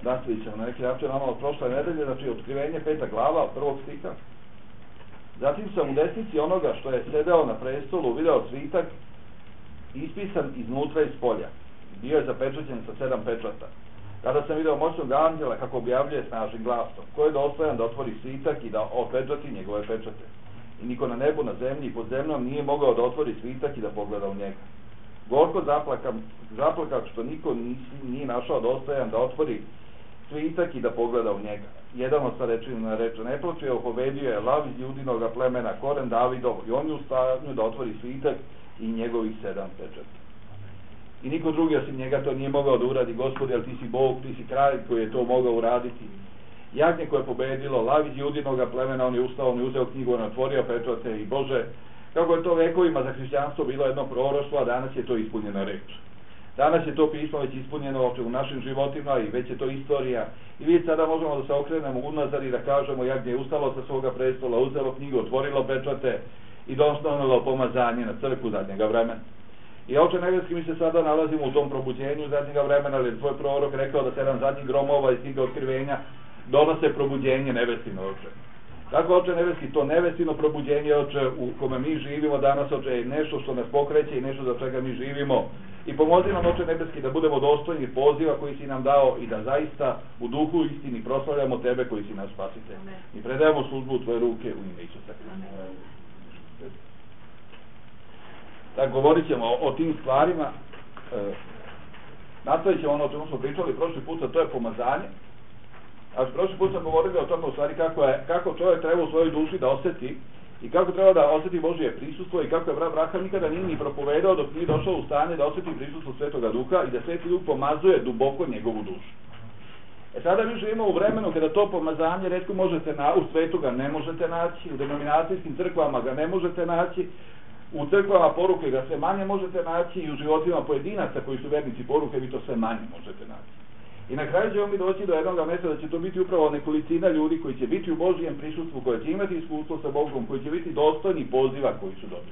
nastavit ćemo na neki način nama od prošle nedelje, znači otkrivenje 5. glava od 1. stiha. Zatim sam u desnici onoga što je sedeo na prestolu video svitak ispisan iznutra i spolja. Bio je zapečaćen sa 7 pečata. Kada sam video moćnog anđela kako objavljuje snažnim glasom, ko je dostojan da otvori svitak i da opečati njegove pečate. I niko na nebu, na zemlji i pod zemljom nije mogao da otvori svitak i da pogleda u njega. Gorko zaplakao što niko nije našao dostojan da otvori svitak i da pogleda u njega. Jedan od starečina reče, ne plače, pobedio je lav iz Judinoga plemena, koren Davidov, i on je u stanju da otvori svitak i njegovih 7 pečata. I niko drugi osim njega to nije mogao da uradi. Gospodи, ali ti si Bog, ti si kralj koji je to mogao uraditi. Jagnje koje je pobedilo, lav iz Judinoga plemena, on je ustao, on je uzeo knjigu, on otvorio pečate i Bože, kako je to vekovima za hrišćanstvo bilo jedno proroštvo, a danas je to ispunjena reč. Danas je to pismo već ispunjeno u našim životima i već je to istorija. I vidite, sada možemo da se okrenemo unazad i da kažemo, jagnje je ustalo sa svoga prestola, uzelo knjigu, otvorilo pečate i donelo pomazanje na crkvu zadnjega vremena. I Oče nebeski, mi se sada nalazimo u tom probuđenju zadnjega vremena, ali je tvoj prorok rekao da 7 zadnjih gromova iz knjige otkrivenja donose probuđenje nebeskino, Oče. Tako, Oče nebeski, to nebeskino probuđenje, Oče, u kome mi živimo danas, Oče, je nešto što nas pokreće i nešto za čega mi živimo. I pomozi nam, Oče nebeski, da budemo dostojni poziva koji si nam dao i da zaista u duhu istini proslavljamo Tebe koji si naš spasitelj. I predajemo službu u Tvoje ruke u ime Isusa Hrista. Tako, govorit ćemo o tim stvarima. Nastavit ćemo ono o čemu smo pričali prošli put, a to je pomazanje. A prošli put sam govorili o tome u stvari kako čovjek treba u svojoj duši da osjeti i kako treba da osjeti Božje prisustvo i kako je brat Abraham nikada nije ni propovedao dok nije došao u stanje da osjeti prisustvo Svetoga Duha i da Sveti Duh pomazuje duboko njegovu dušu. Sada mi živimo u vremenu kada to pomazanje retko možete u svetu ga ne možete naći, u denominacijskim crkvama ga ne možete naći, u crkvama poruke ga sve manje možete naći i u životima pojedinaca koji su vernici poruke vi to sve manje možete naći. I na kraju ćemo mi doći do jednog mjesta da će to biti upravo nekolicina ljudi koji će biti u Božjem prisustvu, koji će imati iskustvo sa Bogom, koji će biti dostojni poziva koji su dobili.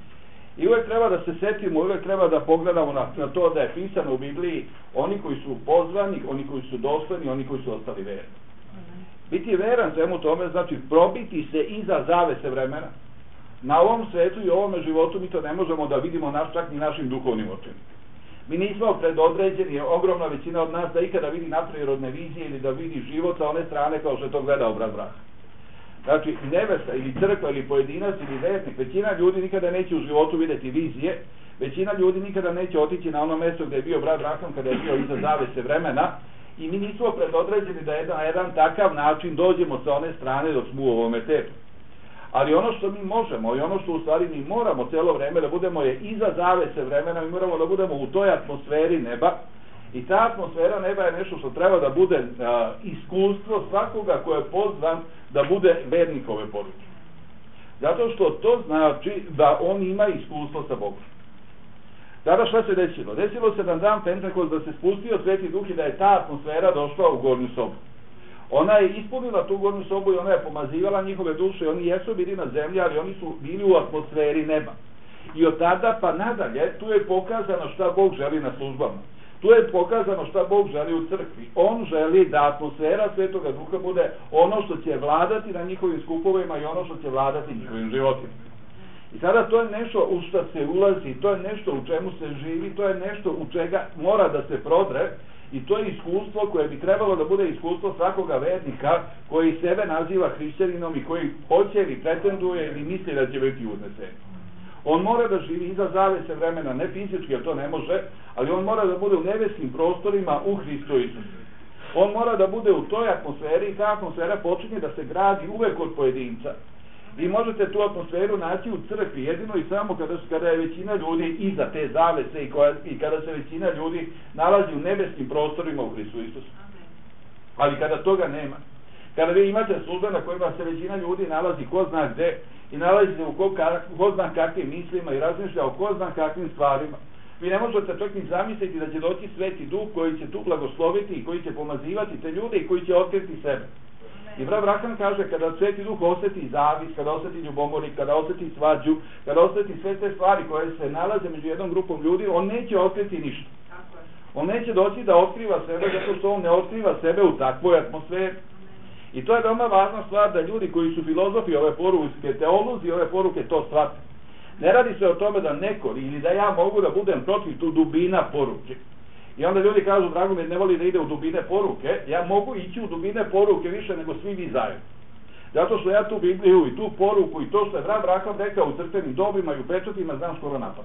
I uvijek treba da se setimo, uvijek treba da pogledamo na to da je pisano u Bibliji oni koji su pozvani, oni koji su dostojni, oni koji su ostali verni. Biti veran svemu tome znači probiti se iza zavese vremena. Na ovom svetu i ovome životu mi to ne možemo da vidimo čak ni našim duhovnim očima. Mi nismo predodređeni, ogromna većina od nas da ikada vidi nadprirodne vizije ili da vidi život sa one strane kao što je to gledao brat Abraham. Znači, nebesa ili crkva ili pojedinac ili vernik, većina ljudi nikada neće u životu vidjeti vizije, većina ljudi nikada neće otići na ono mjesto gdje je bio brat Abraham kada je bio iza zavese vremena i mi nismo predodređeni da na jedan takav način dođemo sa one strane dok smo u ovome tepu. Ali ono što mi možemo i ono što u stvari mi moramo cijelo vreme da budemo je iza zavese vremena, mi moramo da budemo u toj atmosferi neba i ta atmosfera neba je nešto što treba da bude iskustvo svakoga ko je pozvan da bude vernik ove poruke. Zato što to znači da on ima iskustvo sa Bogom. Tada šta se desilo? Desilo se na dan Pentekost da se spustio Sveti Duh i da je ta atmosfera došla u gornju sobu. Ona je ispunila tu gornju sobu i ona je pomazivala njihove duše. Oni jesu bili na zemlji, ali oni su bili u atmosferi neba. I od tada pa nadalje, tu je pokazano šta Bog želi na službama. Tu je pokazano šta Bog želi u crkvi. On želi da atmosfera Svetoga Duha bude ono što će vladati na njihovim skupovima i ono što će vladati njihovim životima. I sada to je nešto u što se ulazi, to je nešto u čemu se živi, to je nešto u čega mora da se prodre. I to je iskustvo koje bi trebalo da bude iskustvo svakoga vernika koji sebe naziva hrišćaninom i koji hoće ili pretenduje ili misli da će biti uznesen. On mora da živi iza zavese vremena, ne fizički jer to ne može, ali on mora da bude u nebeskim prostorima u Hristu Isusu. On mora da bude u toj atmosferi i ta atmosfera počinje da se gradi uvek od pojedinca. Vi možete tu atmosferu naći u crkvi jedino i samo kada je većina ljudi iza te zavese i kada se većina ljudi nalazi u nebeskim prostorima u Hristu Isusu. Ali kada toga nema, kada vi imate službe na kojima se većina ljudi nalazi ko zna gde i nalazi se u ko zna kakvim mislima i razmišlja o ko zna kakvim stvarima, vi ne možete čak ni zamisliti da će doći Sveti Duh koji će tu blagosloviti i koji će pomazivati te ljude i koji će otkriti sebe. I brat Abraham kaže, kada Sveti Duh osjeti zavis, kada osjeti ljubomoru, kada osjeti svađu, kada osjeti sve te stvari koje se nalaze među jednom grupom ljudi, on neće otkriti ništa. On neće doći da otkriva sebe zato što on ne otkriva sebe u takvoj atmosferi. I to je veoma važna stvar da ljudi koji su filozofi ove poruke, teolozi ove poruke to shvate. Ne radi se o tome da neko ili da ja mogu da budem protiv tu dubina poruke. I onda ljudi kažu, Dragomir ne voli da ide u dubine poruke, ja mogu ići u dubine poruke više nego svi vi zajedno. Zato što ja tu Bibliju i tu poruku i to što je brat Braham rekao u crkvenim dobima i u pečatima znam skoro napad.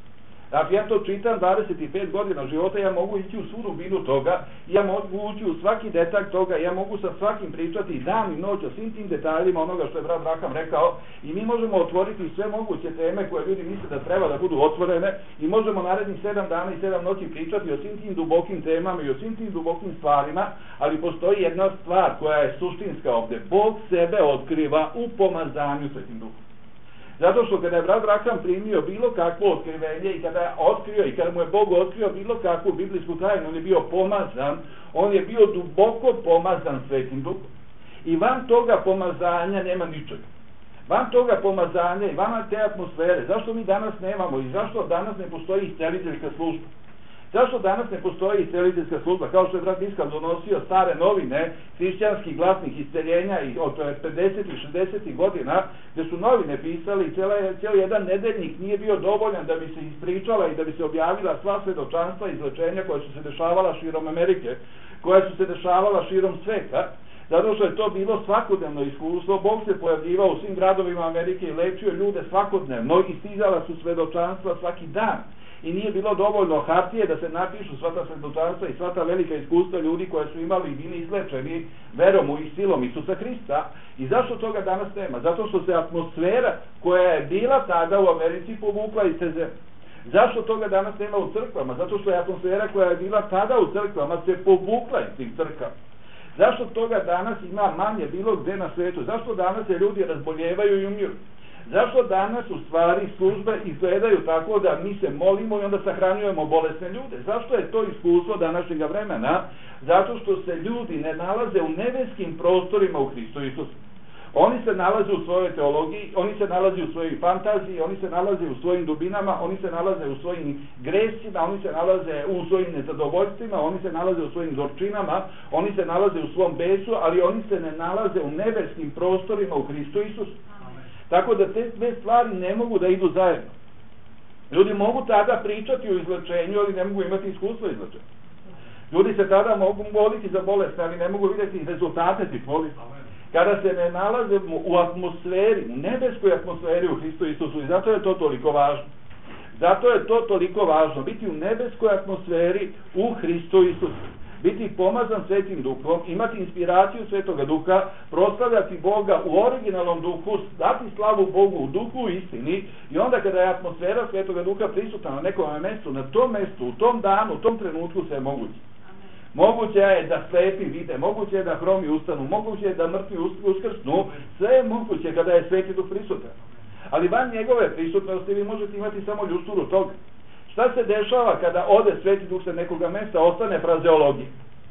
Ako ja to čitam 25 godina života, ja mogu ići u svu dubinu toga, ja mogu ući u svaki detalj toga, ja mogu sa svakim pričati i dan i noć o svim tim detaljima onoga što je brat Braham rekao i mi možemo otvoriti sve moguće teme koje ljudi misle da treba da budu otvorene i možemo narednih 7 dana i 7 noći pričati o svim tim dubokim temama i o svim tim dubokim stvarima, ali postoji jedna stvar koja je suštinska ovdje. Bog sebe otkriva u pomazanju Svetim Duhom. Zato što kada je brat Braham primio bilo kakvo otkrivenje i kada je otkrio i kada mu je Bog otkrio bilo kakvu biblijsku tajnu, on je bio pomazan, on je bio duboko pomazan Svetim Duhom. I van toga pomazanja nema ničega. Van toga pomazanja i van te atmosfere, zašto mi danas nemamo i zašto danas ne postoji isceliteljska služba? Zašto danas ne postoji isceliteljska služba? Kao što je brat Iskal donosio stare novine hrišćanskih glasnih isceljenja od 50. i 60. godina, gdje su novine pisali i cijeli jedan nedeljnik nije bio dovoljan da bi se ispričala i da bi se objavila sva svedočanstva i izlečenja koja su se dešavala širom Amerike, koja su se dešavala širom sveta, zato što je to bilo svakodnevno iskustvo. Bog se pojavljivao u svim gradovima Amerike i lečio ljude svakodnevno i stizala su svedočanstva svaki dan. I nije bilo dovoljno hartije da se napišu sva ta svedočanstva i sva ta velika iskustva ljudi koje su imali i bili izlečeni verom i silom Isusa Hrista. I zašto toga danas nema? Zato što se atmosfera koja je bila tada u Americi povukla iz te zemlje. Zašto toga danas nema u crkvama? Zato što je atmosfera koja je bila tada u crkvama se povukla iz tih crkava. Zašto toga danas ima manje bilo gde na svetu? Zašto danas se ljudi razboljevaju i umiru? Zašto danas u stvari službe izgledaju tako da mi se molimo i onda sahranjujemo bolesne ljude? Zašto je to iskustvo današnjeg vremena? Zato što se ljudi ne nalaze u nebeskim prostorima u Hristu Isusu. Oni se nalaze u svojoj teologiji, oni se nalaze u svojoj fantaziji, oni se nalaze u svojim dubinama, oni se nalaze u svojim gresima, oni se nalaze u svojim nezadovoljstvima, oni se nalaze u svojim gorčinama, oni se nalaze u svom besu, ali oni se ne nalaze u nebeskim prostorima u Hristu Isusu. Tako da te dve stvari ne mogu da idu zajedno. Ljudi mogu tada pričati o izlečenju, ali ne mogu imati iskustvo izlečenja. Ljudi se tada mogu moliti za bolest, ali ne mogu vidjeti rezultate tih molitva. Kada se ne nalaze u atmosferi, u nebeskoj atmosferi u Hristu Isusu, i zato je to toliko važno. Zato je to toliko važno, biti u nebeskoj atmosferi u Hristu Isusu. Biti pomazan Svetim Duhom, imati inspiraciju Svetoga Duha, proslavljati Boga u originalnom duhu, dati slavu Bogu u duhu i istini i onda kada je atmosfera Svetoga Duha prisutna na nekom mjestu, na tom mjestu, u tom danu, u tom trenutku sve je moguće. Moguće je da slepi vide, moguće je da hromi ustanu, moguće je da mrtvi uskrsnu, sve je moguće kada je Sveti Duh prisutan. Ali van njegove prisutnosti vi možete imati samo ljušturu toga. Šta se dešava kada ode Sveti Duh sa nekoga mesta, ostane frazeologija?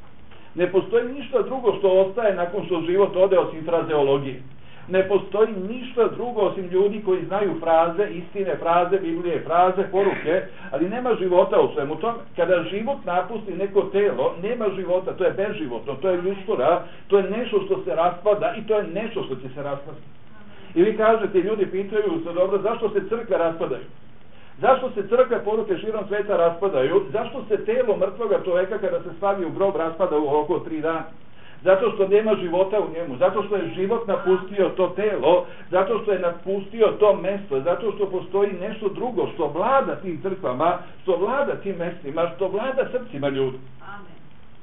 Ne postoji ništa drugo što ostaje nakon što život ode osim frazeologije. Ne postoji ništa drugo osim ljudi koji znaju fraze, istine, fraze, Biblije, fraze, poruke, ali nema života u svemu tome. Kada život napusti neko telo, nema života, to je bezživotno, to je ljuštura, to je nešto što se raspada i to je nešto što će se raspadati. I vi kažete, ljudi pitaju se, dobro, zašto se crkve raspadaju? Zašto se crkve poruke širom sveta raspadaju? Zašto se telo mrtvoga čoveka kada se stavi u grob raspada u oko 3 dana? Zato što nema života u njemu, zato što je život napustio to telo, zato što je napustio to mesto, zato što postoji nešto drugo što vlada tim crkvama, što vlada tim mestima, što vlada srcima ljudi. Amen.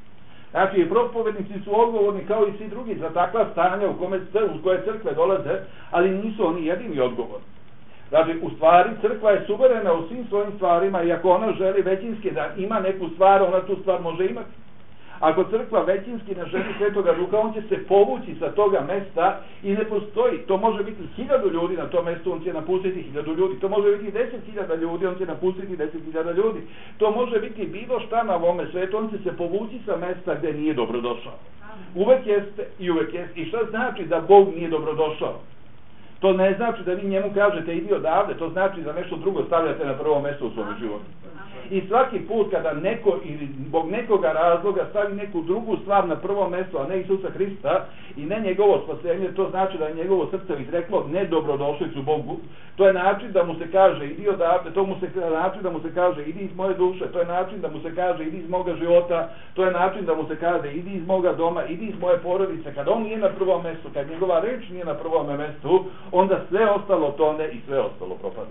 Znači, propovednici su odgovorni kao i svi drugi za takva stanja u koje crkve dolaze, ali nisu oni jedini odgovorni. Znači, u stvari, crkva je suverena u svim svojim stvarima i ako ona želi većinski da ima neku stvar, ona tu stvar može imati. Ako crkva većinski ne želi Svetoga Duha, on će se povući sa toga mesta i ne postoji. To može biti 1000 ljudi na tom mestu, on će napustiti 1000 ljudi. To može biti 10.000 ljudi, on će napustiti 10.000 ljudi. To može biti bilo šta na ovome svetu, on će se povući sa mesta gde nije dobrodošao. Uvek jeste i uvek jeste. I šta znači da Bog nije dobrodošao? To ne znači da vi njemu kažete idi odavde, to znači da nešto drugo stavljate na prvo mjesto u svom životu. I svaki put kada neko ili zbog nekoga razloga stavi neku drugu stvar na prvo mjesto, a ne Isusa Hrista i ne njegovo spasenje, to znači da je njegovo srce izreklo nedobrodošlicu Bogu. To je način da mu se kaže idi odavde, to mu se način da mu se kaže idi iz moje duše, to je način da mu se kaže idi iz moga života, to je način da mu se kaže idi iz moga doma, idi iz moje porodice. Kad on nije na prvom mjestu, kad njegova reč nije na prvom mjestu, onda sve ostalo tone i sve ostalo propada.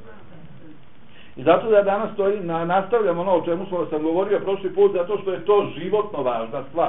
I zato da danas nastavljamo ono o čemu sam govorio prošli put, zato što je to životno važna stvar.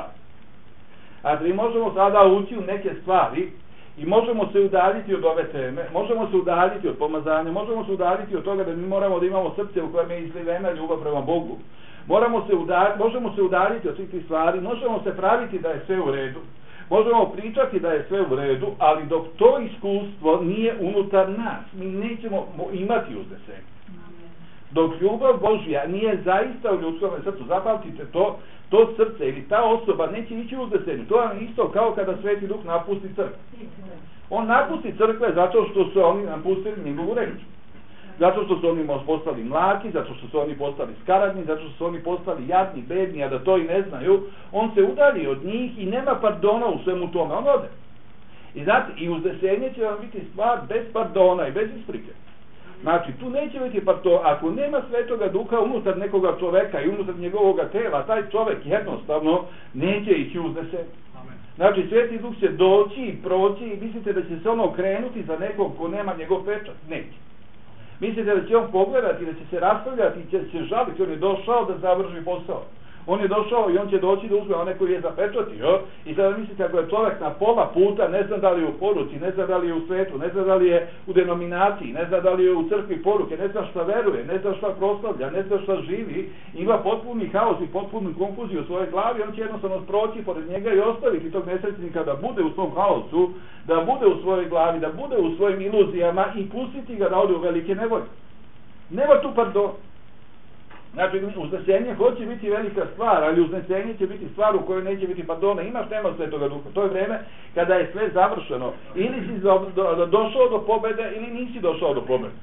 A mi možemo sada ući u neke stvari i možemo se udaljiti od ove teme, možemo se udaljiti od pomazanja, možemo se udaljiti od toga da mi moramo da imamo srce u kojem je izlivena ljubav prema Bogu. Možemo se udaljiti od svih tih stvari, možemo se praviti da je sve u redu, možemo pričati da je sve u redu, ali dok to iskustvo nije unutar nas, mi nećemo imati uznesenje. Dok ljubav Božja nije zaista u ljudskom srcu, zapamtite to srce ili ta osoba neće ići u uznesenju. To je isto kao kada Sveti Duh napusti crkvu. On napusti crkve zato što su oni napustili njegovu reč. Zato što su oni postali mlaki, zato što su oni postali skaradni, zato što su oni postali jadni, bedni, a da to i ne znaju. On se udalji od njih i nema pardona u svemu tome. On ode. I znate, i uznesenje će vam biti stvar bez pardona i bez isprike. Znači, tu neće biti pardon. Ako nema Svetoga Duha unutar nekoga čoveka i unutar njegovoga tela, taj čovek jednostavno neće ići uznesenje. Znači, Sveti Duh će doći i proći i mislite da će se ono okrenuti za nekog ko nema njegov pečat? Neće. Mislite da će on pogledati, da će se raspravljati i će se žaliti, on je došao da završi posao. On je došao i on će doći da uzme one koji je zapečatio i sada mislite ako je čovjek na pola puta, ne zna da li je u poruci, ne zna da li je u svetu, ne zna da li je u denominaciji, ne zna da li je u crkvi poruke, ne zna šta veruje, ne zna šta proslavlja, ne zna šta živi, ima potpuni haos i potpunu konfuziju u svojoj glavi, on će jednostavno proći pored njega i ostaviti tog nesrećnika da bude u svom haosu, da bude u svojoj glavi, da bude u svojim iluzijama i pustiti ga da ode u velike nevolje. Nema tu pardon. Znači, uznesenje hoće biti velika stvar, ali uznesenje će biti stvar u kojoj neće biti pardona. Imaš nema Svetoga Duha. To je vreme kada je sve završeno. Ili si došao do pobjede, ili nisi došao do pobjede.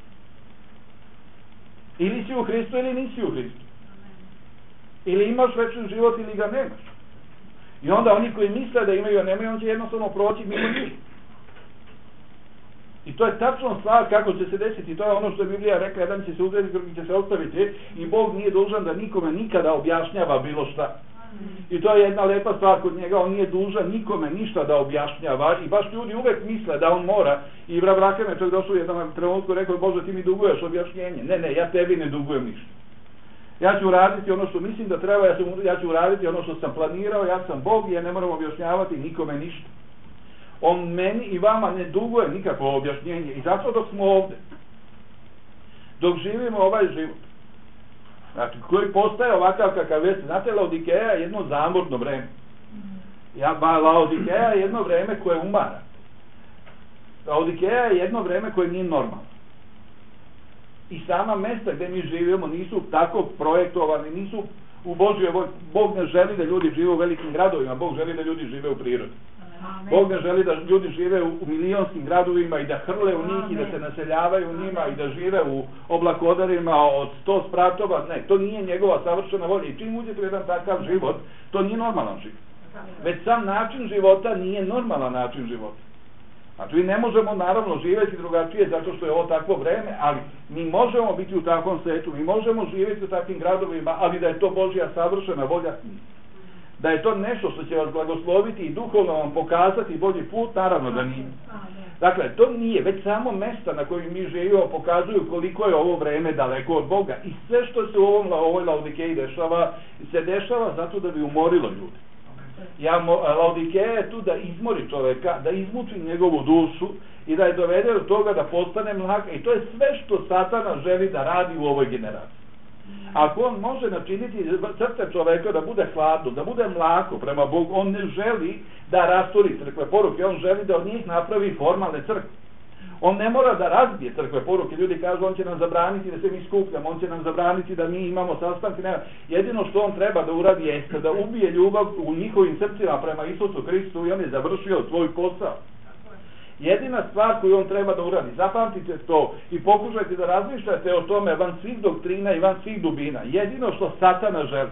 Ili si u Hristu, ili nisi u Hristu. Ili imaš večni život, ili ga nemaš. I onda oni koji misle da imaju, a nemaju, on će jednostavno proći mimo njih. I to je tačno stvar kako će se desiti, to je ono što je Biblija rekla, jedan će se uzeti, drugi će se ostaviti i Bog nije dužan da nikome nikada objašnjava bilo šta. I to je jedna lepa stvar kod njega, on nije dužan nikome ništa da objašnjava i baš ljudi uvek misle da on mora i Vrake me čak došao u jednom trenutku i rekao, Bože ti mi duguješ objašnjenje. Ne, ja tebi ne dugujem ništa. Ja ću uraditi ono što mislim da treba, ja ću uraditi ono što sam planirao, ja sam Bog i ja ne moram objašnjavati nikome ništa. On meni i vama ne duguje nikakvo objašnjenje i zato dok smo ovdje, dok živimo ovaj život, znači koji postaje ovakav kakav jeste, znate, Laodikeja je jedno zamorno vreme. Laodikeja je jedno vreme koje umara. Laodikeja je jedno vreme koje nije normalno. I sama mesta gdje mi živimo nisu tako projektovani, nisu u Božjoj volji. Bog ne želi da ljudi žive u velikim gradovima, Bog želi da ljudi žive u prirodi. Bog ne želi da ljudi žive u milionskim gradovima i da hrle u njih i da se naseljavaju u njima i da žive u oblakodarima od 100 spratova. Ne, to nije njegova savršena volja. I čim uđete u jedan takav život, to nije normalan život. Već sam način života nije normalan način života. Znači, mi ne možemo naravno živjeti drugačije zato što je ovo takvo vreme, ali mi možemo biti u takvom svetu, mi možemo živjeti u takvim gradovima, ali da je to Božja savršena volja, da je to nešto što će vas blagosloviti i duhovno vam pokazati bolji put, naravno da nije. Dakle, to nije, već samo mesta na kojim mi živimo pokazuju koliko je ovo vreme daleko od Boga i sve što se u ovoj Laodikeji dešava, se dešava zato da bi umorilo ljudi. Laodikeja je tu da izmori čoveka, da izmuči njegovu dušu i da je dovede do toga da postane mlaka i to je sve što Satana želi da radi u ovoj generaciji. Ako on može načiniti srce čoveka da bude hladno, da bude mlako prema Bogu, on ne želi da rasturi crkve poruke, on želi da od njih napravi formalne crkve. On ne mora da razbije crkve poruke, ljudi kažu on će nam zabraniti da se mi skupljamo, on će nam zabraniti da mi imamo sastanke, ne. Jedino što on treba da uradi jeste da ubije ljubav u njihovim srcima prema Isusu Hristu i on je završio svoj posao. Jedina stvar koju on treba da uradi, zapamtite to i pokušajte da razmišljate o tome van svih doktrina i van svih dubina. Jedino što Satana želi.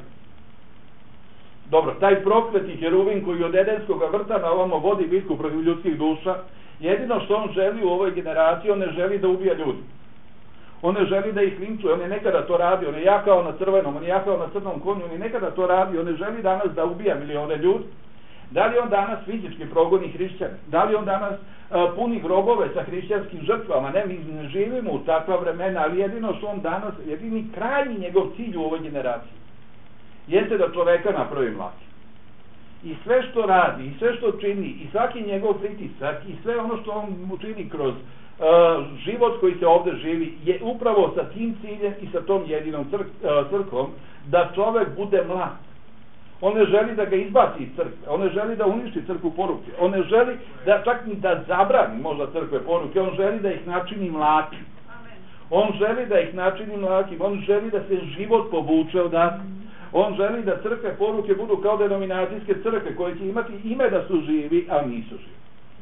Dobro, taj prokleti heruvin koji od Edenskog vrta na ovamo vodi bitku protiv ljudskih duša, jedino što on želi u ovoj generaciji, on ne želi da ubija ljudi. On ne želi da ih linčuje, on je nekada to radio, on je jakao na crvenom, on je jakao na crnom konju, on je nekada to radio, on ne želi danas da ubija milione ljudi. Da li on danas fizički progoni hrišćane? Da li on danas puni grobove sa hrišćanskim žrtvama? Ne, mi ne živimo u takva vremena, ali jedino što on danas, jedini krajnji njegov cilj u ovoj generaciji jeste da čoveka napravi mlakim. I sve što radi, i sve što čini, i svaki njegov pritisak, i sve ono što on mu čini kroz život koji se ovde živi, je upravo sa tim ciljem i sa tom jedinom crkvom, da čovek bude mlad. On ne želi da ga izbaci iz crkve, on ne želi da uništi crkvu poruke, on ne želi da čak ni da zabrani možda crkve poruke, on želi da ih načini mlakim. On želi da ih načini mlakim, on želi da se život povuče odatle. On želi da crkve poruke budu kao denominacijske crkve koje će imati ime da su živi, a nisu živi.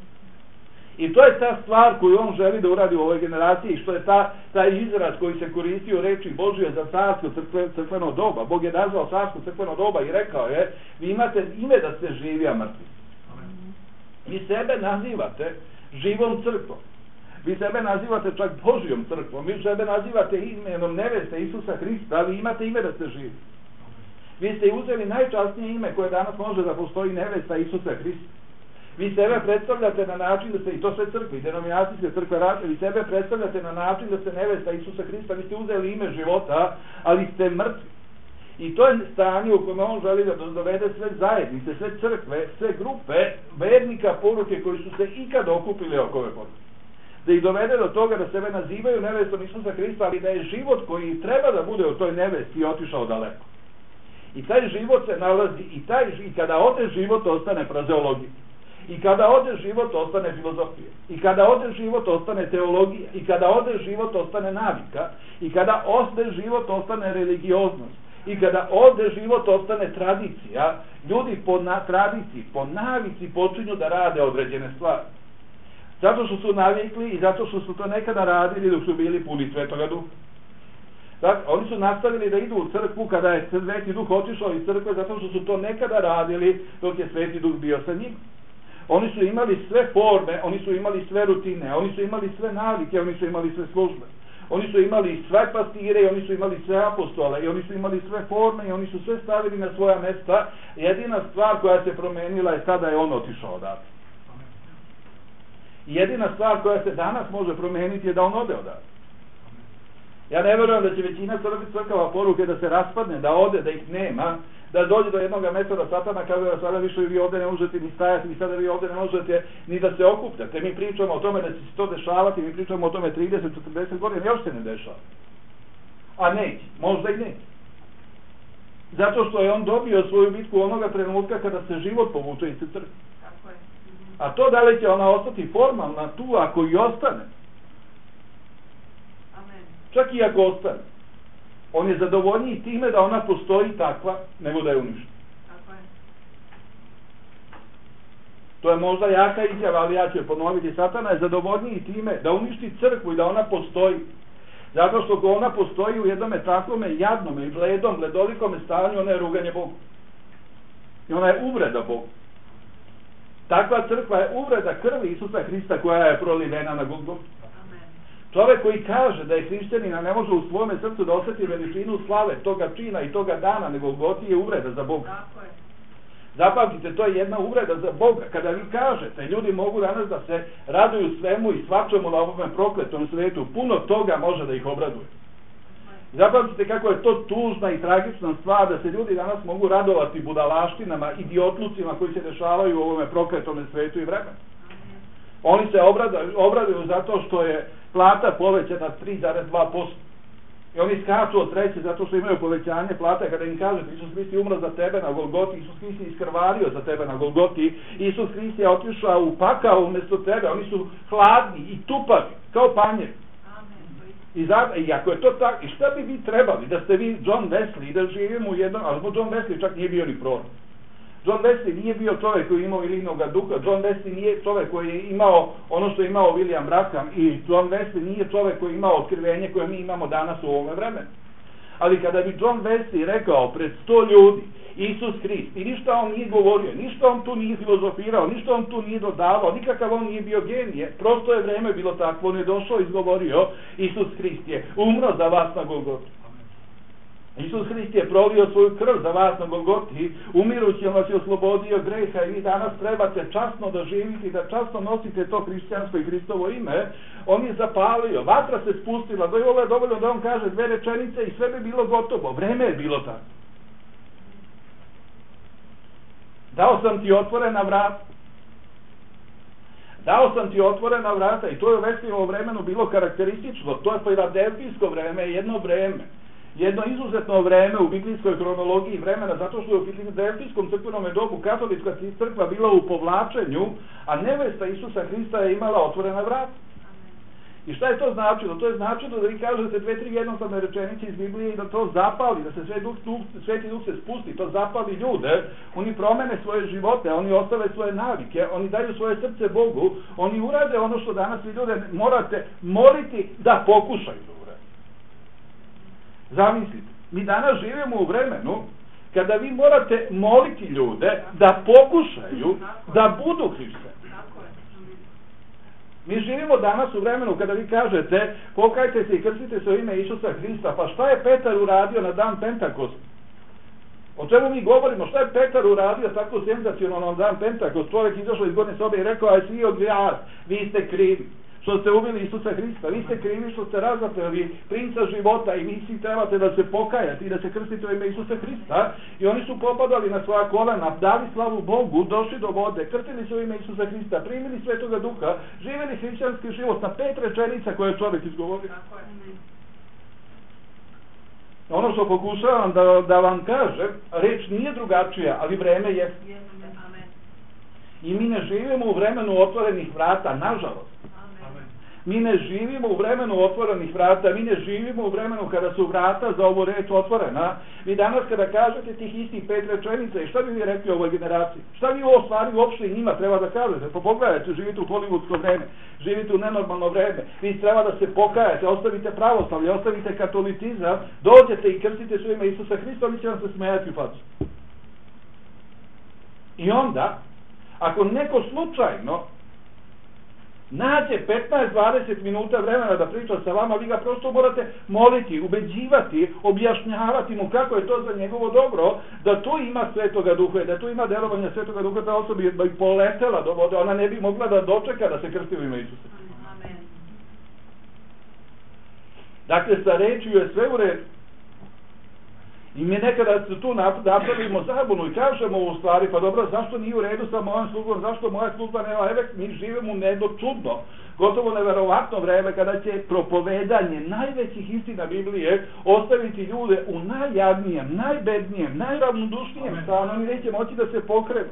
I to je ta stvar koju on želi da uradi u ovoj generaciji, što je taj izraz koji se koristi u reči Božje za carsko crkveno doba. Bog je nazvao carsko crkveno doba i rekao je, vi imate ime da ste živi, a mrtvi. Vi sebe nazivate živom crkvom. Vi sebe nazivate čak Božjom crkvom. Vi sebe nazivate imenom neveste Isusa Hrista, ali imate ime da ste živi. Vi ste uzeli najčasnije ime koje danas može da postoji, nevesta Isusa Hrista. Vi sebe predstavljate na način da ste, i to sve crkve, denominacijske crkve rade, vi sebe predstavljate na način da ste nevesta Isusa Hrista, vi ste uzeli ime života, ali ste mrtvi. I to je stanje u kojem on želi da dovede sve zajednice, sve crkve, sve grupe vernika poruke koji su se ikada okupili oko ove poruke. Da ih dovede do toga da sebe nazivaju nevestom Isusa Hrista, ali da je život koji treba da bude u toj nevesti otišao daleko. I taj život se nalazi, i kada ode život ostane frazeologija. I kada ode život ostane filozofija. I kada ode život ostane teologija. I kada ode život ostane navika. I kada ode život ostane religioznost. I kada ode život ostane tradicija. Ljudi po tradiciji, po navici počinju da rade određene stvari. Zato što su navikli i zato što su to nekada radili dok su bili puni Svetoga Duha. Dakle, oni su nastavili da idu u crkvu kada je Sveti Duh otišao iz crkve, zato što su to nekada radili dok je Sveti Duh bio sa njima. Oni su imali sve forme, oni su imali sve rutine, oni su imali sve navike, oni su imali sve službe. Oni su imali sve pastire i oni su imali sve apostole i oni su imali sve forme i oni su sve stavili na svoja mesta. Jedina stvar koja se promenila je sada je on otišao odatle. Jedina stvar koja se danas može promeniti je da on ode odatle. Ja ne verujem da će većina crkava poruke da se raspadne, da ode, da ih nema, da dođe do jednog mesta da Satana kaže da sada više vi ovde ne možete ni stajati, i sada vi ovde ne možete ni da se okupljate. Mi pričamo o tome da će se to dešavati, mi pričamo o tome 30-40 godina, još se ne dešava. A neće, možda i neće. Zato što je on dobio svoju bitku onoga trenutka kada se život povuče iz crkve. A to da li će ona ostati formalna tu, ako i ostane, čak i ako ostane, on je zadovoljniji time da ona postoji takva, nego da je uništi. To je možda jaka izjava, ali ja ću je ponoviti. Satana je zadovoljniji time da uništi crkvu i da ona postoji. Zato što ako ona postoji u jednome takvome jadnome i bledom, bledolikome stanju, ona je ruganje Bogu. I ona je uvreda Bogu. Takva crkva je uvreda krvi Isusa Hrista koja je prolivena na Golgotu. Čovek koji kaže da je hrišćanina ne može u svome srcu da osjeti veličinu slave toga čina i toga dana, nego Golgoti je uvreda za Boga. Zapamtite, to je jedna uvreda za Boga. Kada vi kažete, ljudi mogu danas da se raduju svemu i svačemu na ovom prokletom svetu, puno toga može da ih obraduje. Zapamtite kako je to tužna i tragična stvar da se ljudi danas mogu radovati budalaštinama, idiotlucima koji se dešavaju u ovome prokletom svetu i vremenu. Oni se obraduju zato što je plata povećana 3,2%. I oni skaču od sreće zato što imaju povećanje plate. Kada im kažete Isus Hrist je umro za tebe na Golgoti, Isus Hrist je iskrvario za tebe na Golgoti, Isus Hrist je otišao u pakao umjesto tebe, oni su hladni i tupavi, kao panjevi. I ako je to tako, i šta bi vi trebali, da ste vi John Wesley, da živimo u jednom, ali John Wesley čak nije bio ni prorok. John Wesley nije bio čovjek koji je imao Ilinog duha, John Wesley nije čovjek koji je imao ono što je imao William Branham i John Wesley nije čovjek koji je imao otkrivenje koje mi imamo danas u ovome vremenu. Ali kada bi John Wesley rekao pred 100 ljudi Isus Hrist i ništa on nije govorio, ništa on tu nije filozofirao, ništa on tu nije dodavao, nikakav on nije bio genije, prosto je vreme bilo takvo, on je došao i izgovorio Isus Hrist je umro za vas na Golgoti. Isus Hrist je prolio svoju krv za vas na Golgoti, umirući on vas je oslobodio greha i vi danas trebate časno da živite i da časno nosite to hrišćansko i Hristovo ime. On je zapalio, vatra se spustila, ovo je dovoljno da on kaže 2 rečenice i sve bi bilo gotovo, vreme je bilo tako. Dao sam ti otvorena vrata. Dao sam ti otvorena vrata i to je u Wesleyovom vremenu bilo karakteristično. To je filadelfijsko vreme, jedno izuzetno vreme u biblijskoj hronologiji vremena, zato što je u filadelfijskom crkvenom dobu katolička crkva bila u povlačenju, a nevesta Isusa Hrista je imala otvorena vrata. I šta je to značilo? To je značilo da vi kažete 2-3 jednostavne rečenice iz Biblije i da to zapali, da se Sveti Duh se spusti, to zapali ljude, oni promene svoje živote, oni ostave svoje navike, oni daju svoje srce Bogu, oni urade ono što danas vi ljude morate moliti da pokušaju da urade. Zamislite, mi danas živimo u vremenu kada vi morate moliti ljude da pokušaju da budu hrišćani. Mi živimo danas u vremenu kada vi kažete pokajte se i krstite se u ime Isusa Hrista. Pa šta je Petar uradio na dan Pentakosta? O čemu mi govorimo? Šta je Petar uradio tako senzacionalno na dan Pentakosta? Čovjek izašao iz gornje sobe i rekao, aj svi od vas, vi ste krivi što ste ubili Isusa Hrista, vi ste krivi što ste razapeli princa života i vi svi trebate da se pokajate i da se krstite u ime Isusa Hrista. I oni su popadali na svoja kolena, dali slavu Bogu, došli do vode, krstili se u ime Isusa Hrista, primili Svetoga Duha, živjeli hrišćanski život na 5 rečenica koje je čovjek izgovorio. Ono što pokušavam da vam kažem, reč nije drugačija, ali vreme je. I mi ne živimo u vremenu otvorenih vrata, nažalost. Mi ne živimo u vremenu otvorenih vrata, mi ne živimo u vremenu kada su vrata za ovu reč otvorena. Vi danas kada kažete tih istih 5 rečenica, i šta bi vi rekli ovoj generaciji? Šta vi ovo stvari uopšte i njima treba da kažete? Pa pogledajte, živite u hollywoodsko vreme, živite u nenormalno vreme, vi treba da se pokajate, ostavite pravoslavlje, ostavite katolicizam, dođete i krstite se u ime Isusa Hrista, oni će vam se smejati u facu. I onda, ako neko slučajno nađe 15-20 minuta vremena da priča sa vama, vi ga prosto morate moliti, ubeđivati, objašnjavati mu kako je to za njegovo dobro, da tu ima Svetoga Duha, da tu ima delovanje Svetoga Duha, ta osoba bi poletela do vode, ona ne bi mogla da dočeka da se krsti u ime Isusa. Dakle, sa rečju je sve u redu. I mi nekada se tu napravimo zabunu i kažemo u stvari, pa dobro, zašto nije u redu sa mojom službom, zašto moja služba nema efekt, mi živimo u jedno čudno, gotovo neverovatno vreme kada će propovedanje najvećih istina Biblije ostaviti ljude u najjadnijem, najbednijem, najravnodušnijem stanu, oni neće moći da se pokrenu.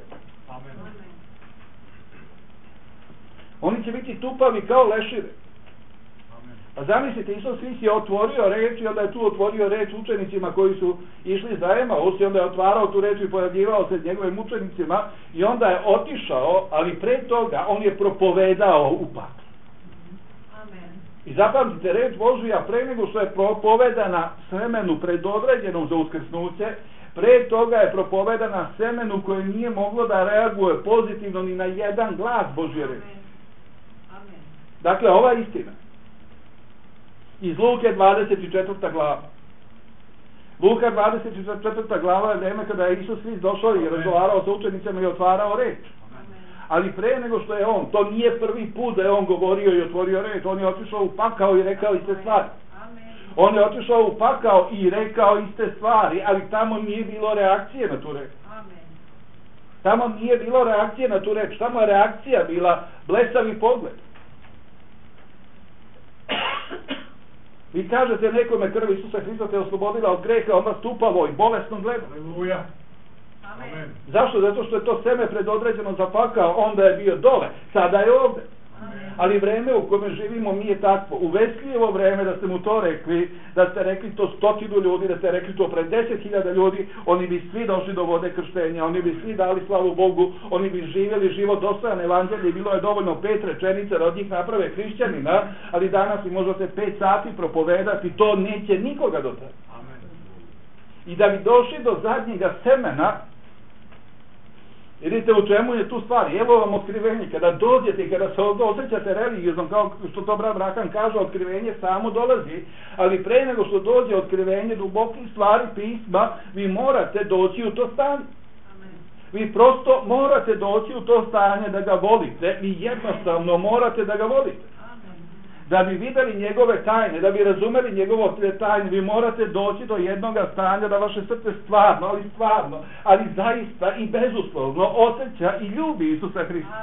Oni će biti tupavi kao lešire. A zamislite, Isus Hrist je otvorio reč i onda je tu otvorio reč učenicima koji su išli za Emaus i onda je otvarao tu reč i pojavljivao se njegovim učenicima i onda je otišao, ali pre toga on je propovedao u paklu. I zapamtite, reč Božija pre nego što je propovedana semenu predodređenom za uskrsnuće, pre toga je propovedana semenu koje nije moglo da reaguje pozitivno ni na jedan glas Božje reči. Dakle, ova istina iz Luke 24. glava. Luka 24. glava je vreme kada je Isus Hrist došao i razgovarao sa učenicama i otvarao reč. Ali pre nego što je on, to nije prvi put da je on govorio i otvorio reč, on je otišao u pakao i rekao iste stvari. On je otišao u pakao i rekao iste stvari, ali tamo nije bilo reakcije na tu reč. Tamo nije bilo reakcije na tu reč, tamo je reakcija bila blesavi pogled. Vi kažete nekome krv Isusa Hrista te oslobodila od greha, onda stupavo i bolesno gleda. Aleluja. Amen. Zašto? Zato što je to seme predodređeno za pakao, onda je bio dole, sada je ovde. Ali vreme u kome živimo mi je takvo, uvesljivo vreme da ste mu to rekli, da ste rekli to 100 ljudi, da ste rekli to pred 10.000 ljudi, oni bi svi došli do vode krštenja, oni bi svi dali slavu Bogu, oni bi živjeli život dostojan evanđelja i bilo je dovoljno 5 rečenica da od njih naprave hrišćanina, ali danas vi možete 5 sati propovedati, to neće nikoga dotati. I da bi došli do zadnjega semena, vidite u čemu je tu stvar, evo vam otkrivenje, kada dođete i kada se osjećate religiozno, kao što to brat Brahan kaže, otkrivenje samo dolazi, ali pre nego što dođe otkrivenje dubokih stvari pisma, vi morate doći u to stanje. Vi prosto morate doći u to stanje da ga volite, vi jednostavno morate da ga volite. Da bi videli njegove tajne, da bi razumeli njegovo tajne, vi morate doći do jednoga stanja da vaše srce stvarno, ali zaista i bezuslovno osjeća i ljubi Isusa Hrista.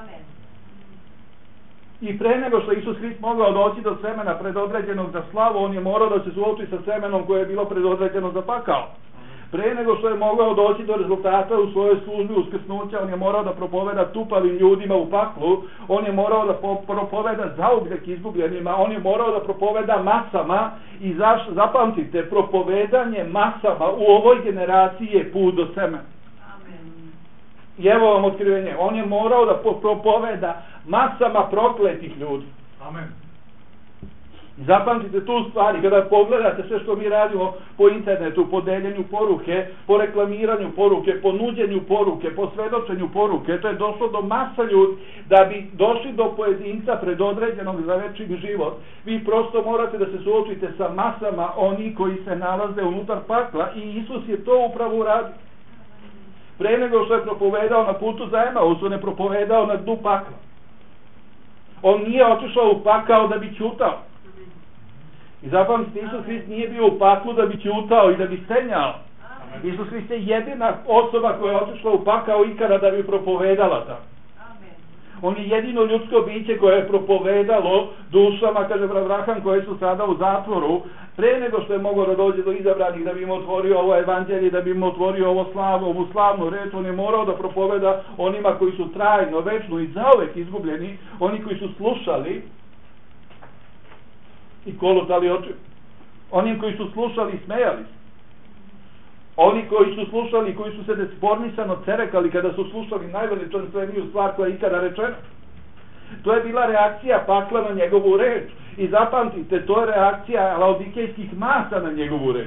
I pre nego što Isus Hrist mogao doći do semena predodređenog za slavu, on je morao da se suoči sa semenom koje je bilo predodređeno za pakao. Pre nego što je mogao doći do rezultata u svojoj službi uskrsnuća, on je morao da propoveda tupavim ljudima u paklu, on je morao da propoveda zauvijek izgubljenima, on je morao da propoveda masama i zapamtite, propovedanje masama u ovoj generaciji je put do semena. I evo vam otkrivenje, on je morao da propoveda masama prokletih ljudi. Amen. I zapamtite tu stvari, kada pogledate sve što mi radimo po internetu, po deljenju poruke, po reklamiranju poruke, po nuđenju poruke, po svedočenju poruke, to je došlo do masa ljudi, da bi došli do pojedinca predodređenog za večni život, vi prosto morate da se suočite sa masama oni koji se nalaze unutar pakla i Isus je to upravo uradio. Pre nego što je propovedao na putu za Emaus, on je propovedao na dnu pakla. On nije otišao u pakao da bi ćutao. I zapamtite, Isus Hrist nije bio u paklu da bi ćutao i da bi stenjao. Isus Hrist je jedina osoba koja je otišla u pakao ikada da bi propovedala tamo. On je jedino ljudsko biće koje je propovedalo dušama, kaže brat Brahan, koje su sada u zatvoru, pre nego što je mogao da dođe do izabranih, da bi im otvorio ovo evanđelje, da bi im otvorio ovu slavnu reč, on je morao da propoveda onima koji su trajno, večno i zauvek izgubljeni, oni koji su slušali i kolutali oči, oni koji su slušali i smejali se, oni koji su slušali, koji su se nespornisano cerekali kada su slušali najveličanstveniju stvar koja je ikada rečena. To je bila reakcija pakla na njegovu reč. I zapamtite, to je reakcija laodikejskih masa na njegovu reč.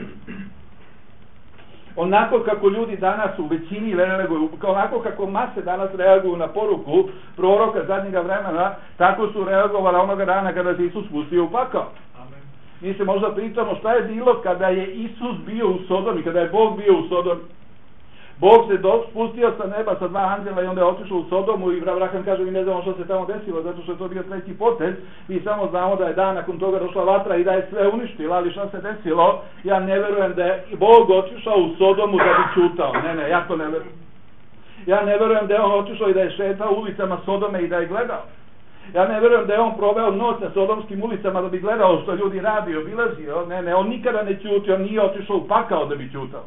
Onako kako ljudi danas u većini reaguju, onako kako mase danas reaguju na poruku proroka zadnjega vremena, tako su reagovala onoga dana kada se Isus spustio u pakao. Mi se možda pitamo šta je bilo kada je Isus bio u Sodomi, kada je Bog bio u Sodomi. Bog se spustio sa neba sa 2 anđela i onda je otišao u Sodomu i Abraham kaže mi ne znamo što se tamo desilo zato što je to bio treći potez, mi samo znamo da je dan nakon toga došla vatra i da je sve uništila, ali šta se desilo? Ja ne verujem da je Bog otišao u Sodomu da bi ćutao, ne, ja to ne verujem. Ja ne verujem da je on otišao i da je šetao ulicama Sodome i da je gledao. Ja ne verujem da je on proveo noć na sodomskim ulicama da bi gledao što ljudi radi i obilazio. Ne, on nikada ne ćuti, on nije otišao u pakao da bi ćutao.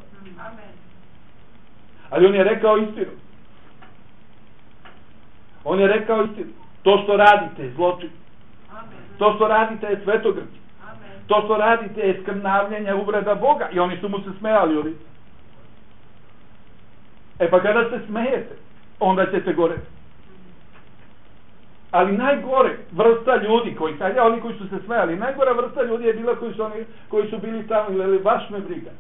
Ali on je rekao istinu. On je rekao istinu. To što radite je zločin. To što radite je svetogrđe. To što radite je skrnavljenje uvreda Boga. I oni su mu se smejali ovdje. Pa kada se smejete, onda ćete gore. Ali najgore vrsta ljudi oni koji su se smejali, najgora vrsta ljudi je bila koji su bili tamo ili baš me briga.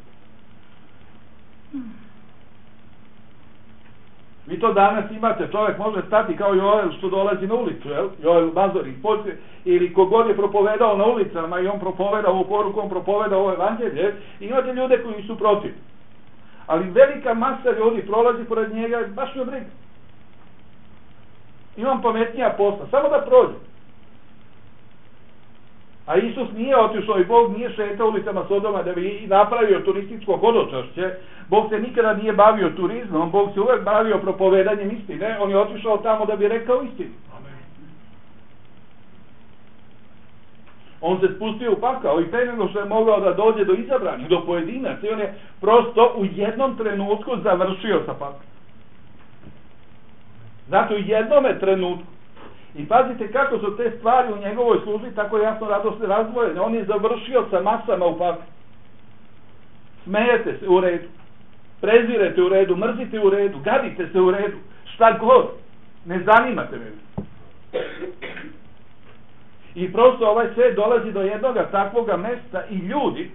Vi to danas imate, čovjek može stati kao Joel što dolazi na ulicu, Joel Mazori, ili kogod je propovedao na ulicama i on propoveda ovu poruku, on propoveda ovo evanđelje, i imate ljude koji su protiv. Ali velika masa ljudi prolazi pored njega i baš me briga. Imam pametnija posla, samo da prođe. A Isus nije otišao i Bog nije šetao ulicama Sodoma da bi napravio turističko hodočašće. Bog se nikada nije bavio turizmom, Bog se uvek bavio propovedanjem istine. On je otišao tamo da bi rekao istinu. On se spustio u pakao i pre nego što je mogao da dođe do izabranih, do pojedinaca, i on je prosto u jednom trenutku završio sa pakom. Zato u jednome trenutku I pazite kako su te stvari u njegovoj službi tako jasno radosne razdvojene. On je završio sa masama u paklu. Smejete se u redu, prezirete u redu, mrzite u redu, gadite se u redu, šta god, ne zanimate me. I prosto ovaj svet dolazi do jednoga takvoga mesta i ljudi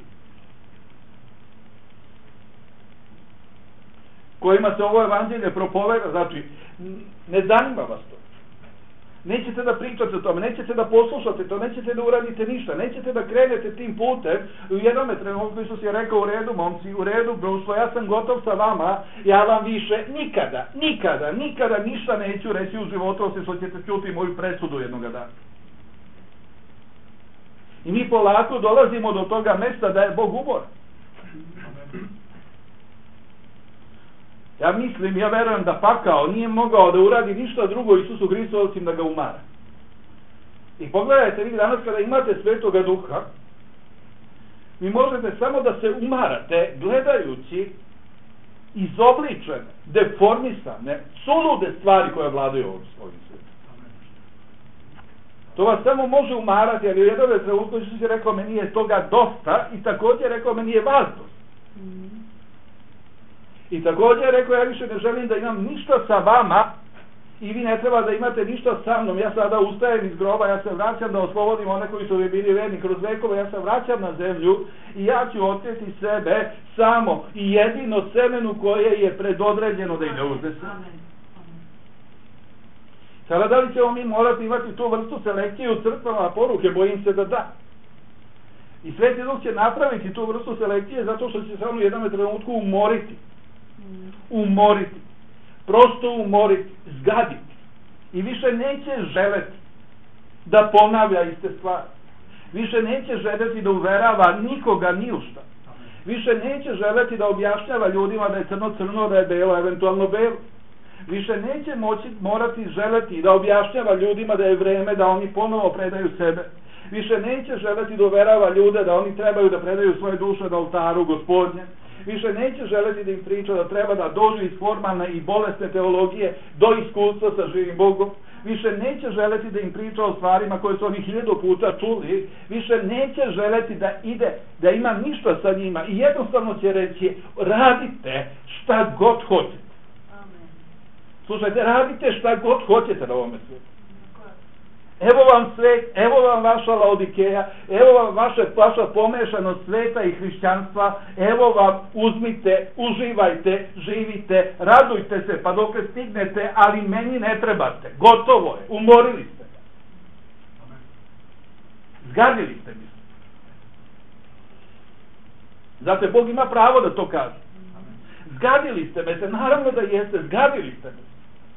kojima se ovo evanđelje propoveda, znači ne zanima vas to. Nećete da pričate o tome, nećete da poslušate to, nećete da uradite ništa, nećete da krenete tim putem. U jednom trenutku Isus je rekao, u redu momci, u redu društvo, ja sam gotov sa vama, ja vam više nikada ništa neću reći u životu, osim što ćete čuti moju presudu jednoga dana. I mi polako dolazimo do toga mesta da je Bog umoran. Ja verujem da pakao nije mogao da uradi ništa drugo Isusu Hristu osim da ga umara. I pogledajte, vi danas kada imate Svetoga Duha, vi možete samo da se umarate gledajući izobličene, deformisane, sulude stvari koje vladaju ovim svijetom. To vas samo može umarati, ali u jednom trenutku Isus je rekao, meni je toga dosta, i također je rekao, meni je vas dosta. I također je rekao, ja više ne želim da imam ništa sa vama i vi ne treba da imate ništa sa mnom. Ja sada ustajem iz groba, ja se vraćam da oslobodim one koji su bili verni kroz vekove, ja se vraćam na zemlju i ja ću oteti sebe samo i jedino semenu koje je predodređeno da ide uznese. Sada da li ćemo mi morati imati tu vrstu selekcije u crkvama poruke? Bojim se da da. I Sveti Duh će napraviti tu vrstu selekcije zato što će se on u jednom trenutku umoriti, prosto umoriti, zgaditi i više neće želeti da ponavlja iste stvari, više neće želeti da uverava nikoga ni u šta, više neće želeti da objašnjava ljudima da je crno, da je belo, eventualno belo, više neće morati želeti da objašnjava ljudima da je vreme da oni ponovo predaju sebe, više neće želeti da uverava ljude da oni trebaju da predaju svoje duše na oltaru Gospodnje, više neće želeti da im priča da treba da dođu iz formalne i bolesne teologije do iskustva sa živim Bogom, više neće želeti da im priča o stvarima koje su oni 1000 puta čuli, više neće želeti da ide, da ima ništa sa njima i jednostavno će reći, radite šta god hoćete. Amen. Slušajte, radite šta god hoćete na ovome svijetu. Evo vam svet, evo vam vaša Laodikeja, evo vam vaša pomešanost sveta i hrišćanstva, evo vam, uzmite, uživajte, živite, radujte se pa dok stignete, ali meni ne trebate. Gotovo je, umorili ste me. Zgadili ste mi. Zato Bog ima pravo da to kaže. Zgadili ste me se, naravno da jeste, zgadili ste me.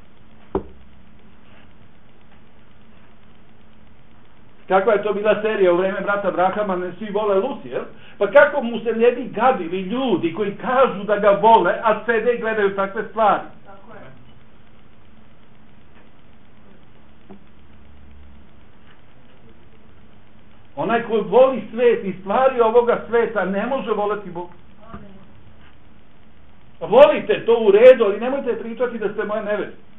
Kakva je to bila serija u vreme brata Brahama, ne svi vole Lucy, jel? Pa kako mu se ne bi gadili ljudi koji kažu da ga vole, a sede i gledaju takve stvari? Tako je. Onaj koji voli svet i stvari ovoga sveta ne može voleti Boga. Volite to u redu, ali nemojte pričati da ste moje neveste.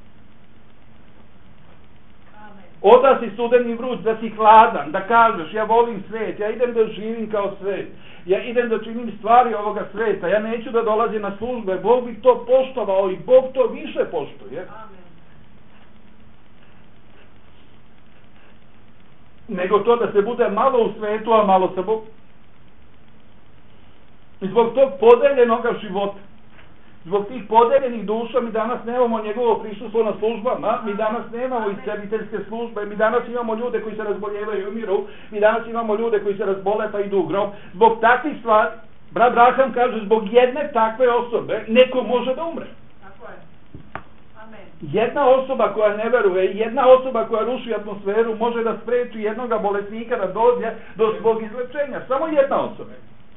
Oda si studeni vruć, da si hladan, da kažeš ja volim svet, ja idem da živim kao svet, ja idem da činim stvari ovoga sveta, ja neću da dolazim na službe, Bog bi to poštovao i Bog to više poštuje. Amen. Nego to da se bude malo u svetu, a malo sa Bogom. I zbog tog podeljenog života, zbog tih podeljenih duša mi danas nemamo njegovo prisustvo na službama, mi danas nemamo isceliteljske službe, mi danas imamo ljude koji se razboljevaju i umiru, mi danas imamo ljude koji se razbole pa idu u grob. Zbog takvih stvari, brat Braham kaže, zbog jedne takve osobe neko može da umre. Tako je. Amen. Jedna osoba koja ne veruje, jedna osoba koja ruši atmosferu može da spreči jednoga bolesnika da dođe do svog izlečenja. Samo jedna osoba.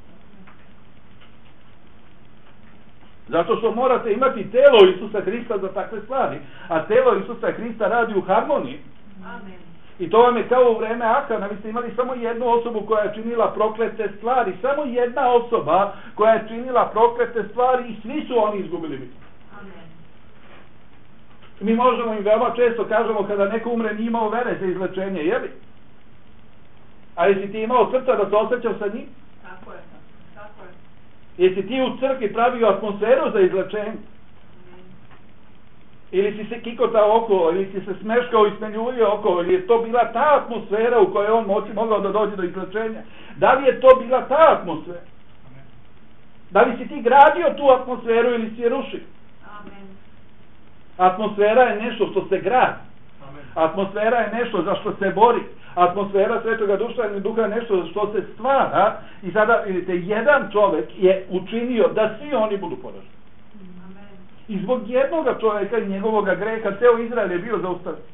Zato što morate imati telo Isusa Hrista za takve stvari. A telo Isusa Hrista radi u harmoniji. Amen. I to vam je kao u vreme Ahana. Vi ste imali samo jednu osobu koja je činila proklete stvari. Samo jedna osoba koja je činila proklete stvari i svi su oni izgubili bitku. Mi možemo im veoma često kažemo kada neko umre nije imao vere za izlečenje, jeli? A jesi ti imao srca da se osjećaš sa njim? Tako je. Jesi ti u crkvi pravio atmosferu za izlečenje? Ili si se kikotao okolo, ili si se smeškao i smeljulio okolo, ili je to bila ta atmosfera u kojoj on mogao da dođe do izlečenja? Da li je to bila ta atmosfera? Da li si ti gradio tu atmosferu ili si je rušio? Atmosfera je nešto što se gradi. Atmosfera je nešto za što se bori. Atmosfera Svetoga Duha je nešto za što se stvara. I sada, vidite, jedan čovjek je učinio da svi oni budu poraženi. I zbog jednoga čovjeka i njegovog greha ceo Izrael je bio zaustavljen.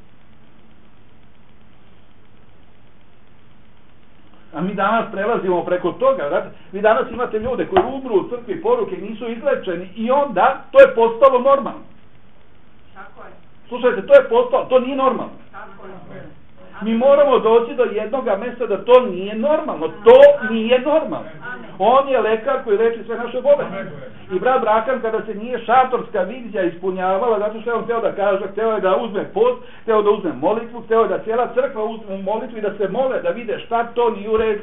A mi danas prelazimo preko toga. Znate, vi danas imate ljude koji umru u crkvi, poruke, nisu izlečeni i onda to je postalo normalno. Tako je. Slušajte, to je postalo, to nije normalno. Tako je. Mi moramo doći do jednog mjesta da to nije normalno. To nije normalno. On je lekar koji leči sve naše bolesti. I brat Brakan, kada se nije šatorska vizija ispunjavala, zato što je on hteo da kaže, hteo je da uzme post, hteo da uzme molitvu, hteo je da cijela crkva uzme molitvu i da se mole, da vide šta to nije u redu.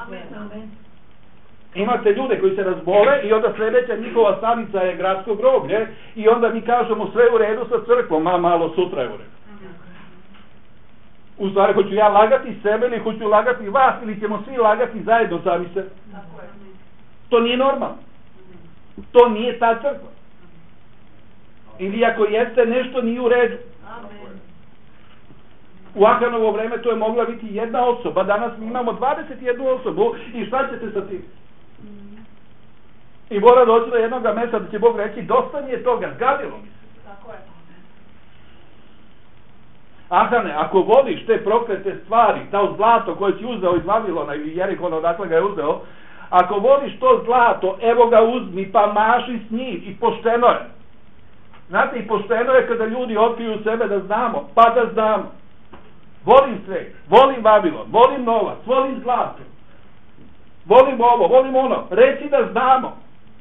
Imate ljude koji se razbole i onda sljedeća njihova stanica je gradsko groblje i onda mi kažemo sve u redu sa crkvom, a malo sutra je u redu. U stvari, hoću ja lagati sebe ili hoću lagati vas ili ćemo svi lagati zajedno sami se. To nije normalno. To nije ta crkva. Ili ako jeste, nešto nije u redu. U Ahanovo vreme to je mogla biti jedna osoba, danas mi imamo 21 osobu i šta ćete sa tim? I mora doći do jednog mjesta da će Bog reći dosta mi je toga, zgadilo mi se. Tako je. Ahane, ako voliš te proklete stvari, to zlato koje si uzeo iz Vavilona ili Jerihona, odakle ga je uzeo, ako voliš to zlato, evo ga uzmi pa maši s njim i pošteno je. Znate, i pošteno je kada ljudi otkriju sebe da znamo, pa da znamo. Volim sve, volim Vavilon, volim novac, volim zlato. Volim ovo, volim ono, reci da znamo.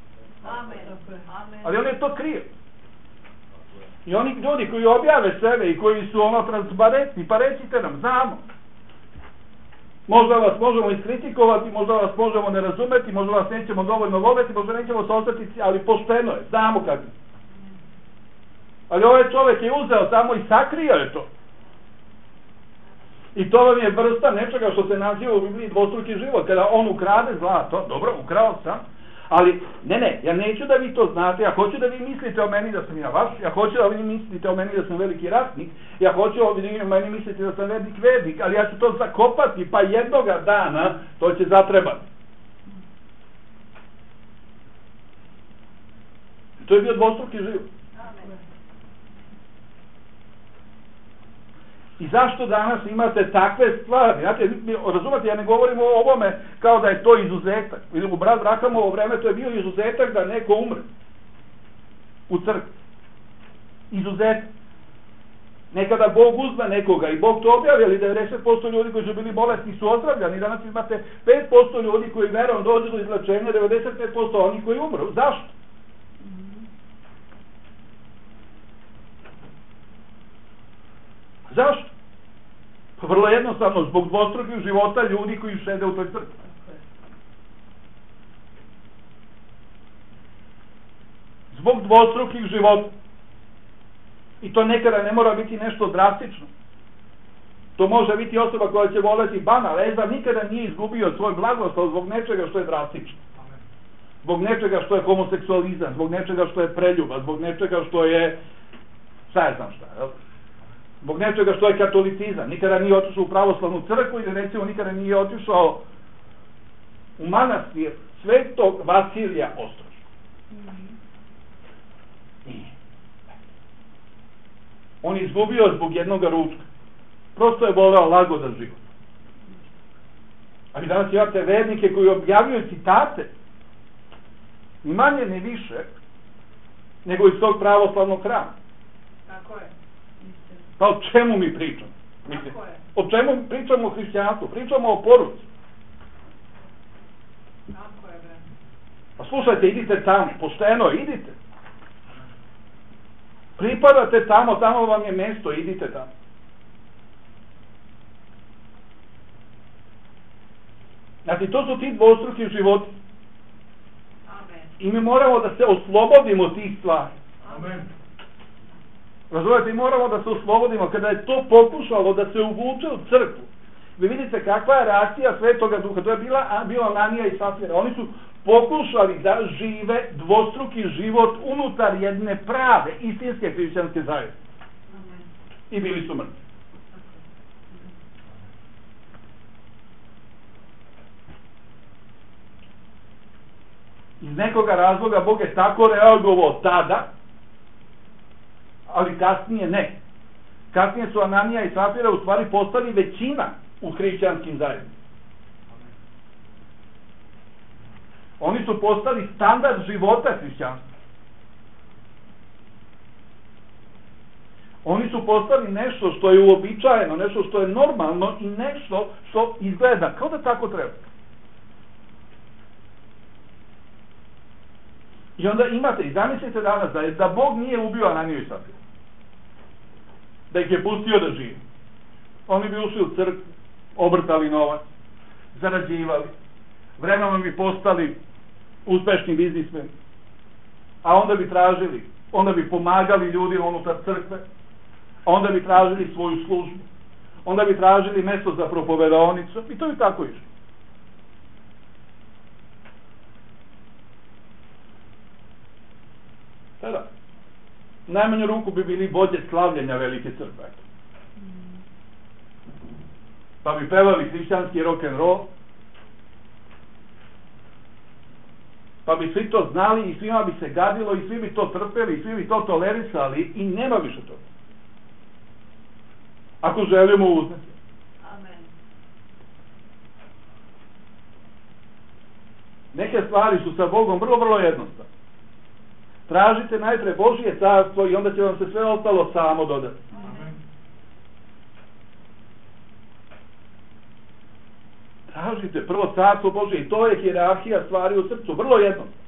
Ali on je to krio. I oni ljudi koji objave sebe i koji su ono transparentni, pa recite nam, znamo. Možda vas možemo iskritikovati, možda vas možemo ne razumeti, možda vas nećemo dovoljno voljeti, možda nećemo se ostati, ali pošteno je, znamo kako. Ali ovaj čovjek je uzeo tamo i sakrio je to. I to vam je vrsta nečega što se naziva u Bibliji dvostruki život. Kada on ukrade zlato, dobro, ukrao sam, ali ne, ja neću da vi to znate, ja hoću da vi mislite o meni da sam ja vaš, ja hoću da vi mislite o meni da sam veliki ratnik, ja hoću da vi o meni mislite da sam vednik, ali ja ću to zakopati, pa jednoga dana to će zatrebati. To je bio dvostruki život. I zašto danas imate takve stvari? Znate, razumete, ja ne govorim o ovome kao da je to izuzetak. U brat Brahamovo vreme to je bio izuzetak da neko umre u crkvi. Izuzetak. Nekada Bog uzme nekoga i Bog to objavi, ali 90% ljudi koji su bili bolesni su ozdravljani. Danas imate 5% ljudi koji verom dođu do izlečenja, 95% oni koji umru. Zašto? Zašto? Pa vrlo jednostavno, zbog dvostrukih života ljudi koji šede u toj crkvi. Zbog dvostrukih života. I to nekada ne mora biti nešto drastično. To može biti osoba koja će voleti bana, leza, nikada nije izgubio svoj blagoslov zbog nečega što je drastično. Zbog nečega što je homoseksualizam, zbog nečega što je preljuba, zbog nečega što je, šta je znam šta, jel? Zbog nečega što je katolicizam, nikada nije otišao u pravoslavnu crkvu ili recimo nikada nije otišao u manastir Svetog Vasilija Ostroškog. On je izgubio zbog jednog ručka. Prosto je voleo lagodan život. Ali danas imate vernike koji objavljuju citate, ni manje ni više, nego iz tog pravoslavnog hrama. Tako je. Pa o čemu mi pričamo? O čemu mi pričamo o hrišćanstvu? Pričamo o poruci. Tako je, bre. Pa slušajte, idite tamo, pošteno, idite. Pripadate tamo, tamo vam je mjesto, idite tamo. Znači, to su ti dvostruki životi. Amen. I mi moramo da se oslobodimo tih stvari. Amen. Razumijete, i moramo da se oslobodimo. Kada je to pokušalo da se uvuče u crkvu, vi vidite kakva je reakcija Svetoga Duha. To je bila Ananija i Safira. Oni su pokušali da žive dvostruki život unutar jedne prave, istinske hrišćanske zajednice. I bili su mrtvi. Iz nekoga razloga Bog je tako reagovao tada, ali kasnije ne. Kasnije su Ananija i Safira u stvari postali većina u hrišćanskim zajednicama. Oni su postali standard života hrišćanstva. Oni su postali nešto što je uobičajeno, nešto što je normalno i nešto što izgleda kao da tako treba. I onda imate, i zamislite danas da Bog nije ubio Ananiju i Safira, da ih je pustio da žive. Oni bi ušli u crkvu, obrtali novac, zarađivali, vremenom bi postali uspešni biznismeni, a onda bi pomagali ljudima unutar crkve, a onda bi tražili svoju službu, onda bi tražili mjesto za propovedaonicu i to bi tako išlo. Tada, u najmanju ruku bi bili vođe slavljenja velike crkve. Pa bi pevali hrišćanski rock'n'roll, pa bi svi to znali i svima bi se gadilo i svi bi to trpeli i svi bi to tolerisali i nema više toga. Ako želimo uznati. Amen. Neke stvari su sa Bogom vrlo jednostavne. Tražite najpre Božje carstvo i onda će vam se sve ostalo samo dodati. Amen. Tražite prvo carstvo Božje i to je hijerarhija stvari u srcu, vrlo jednostavno.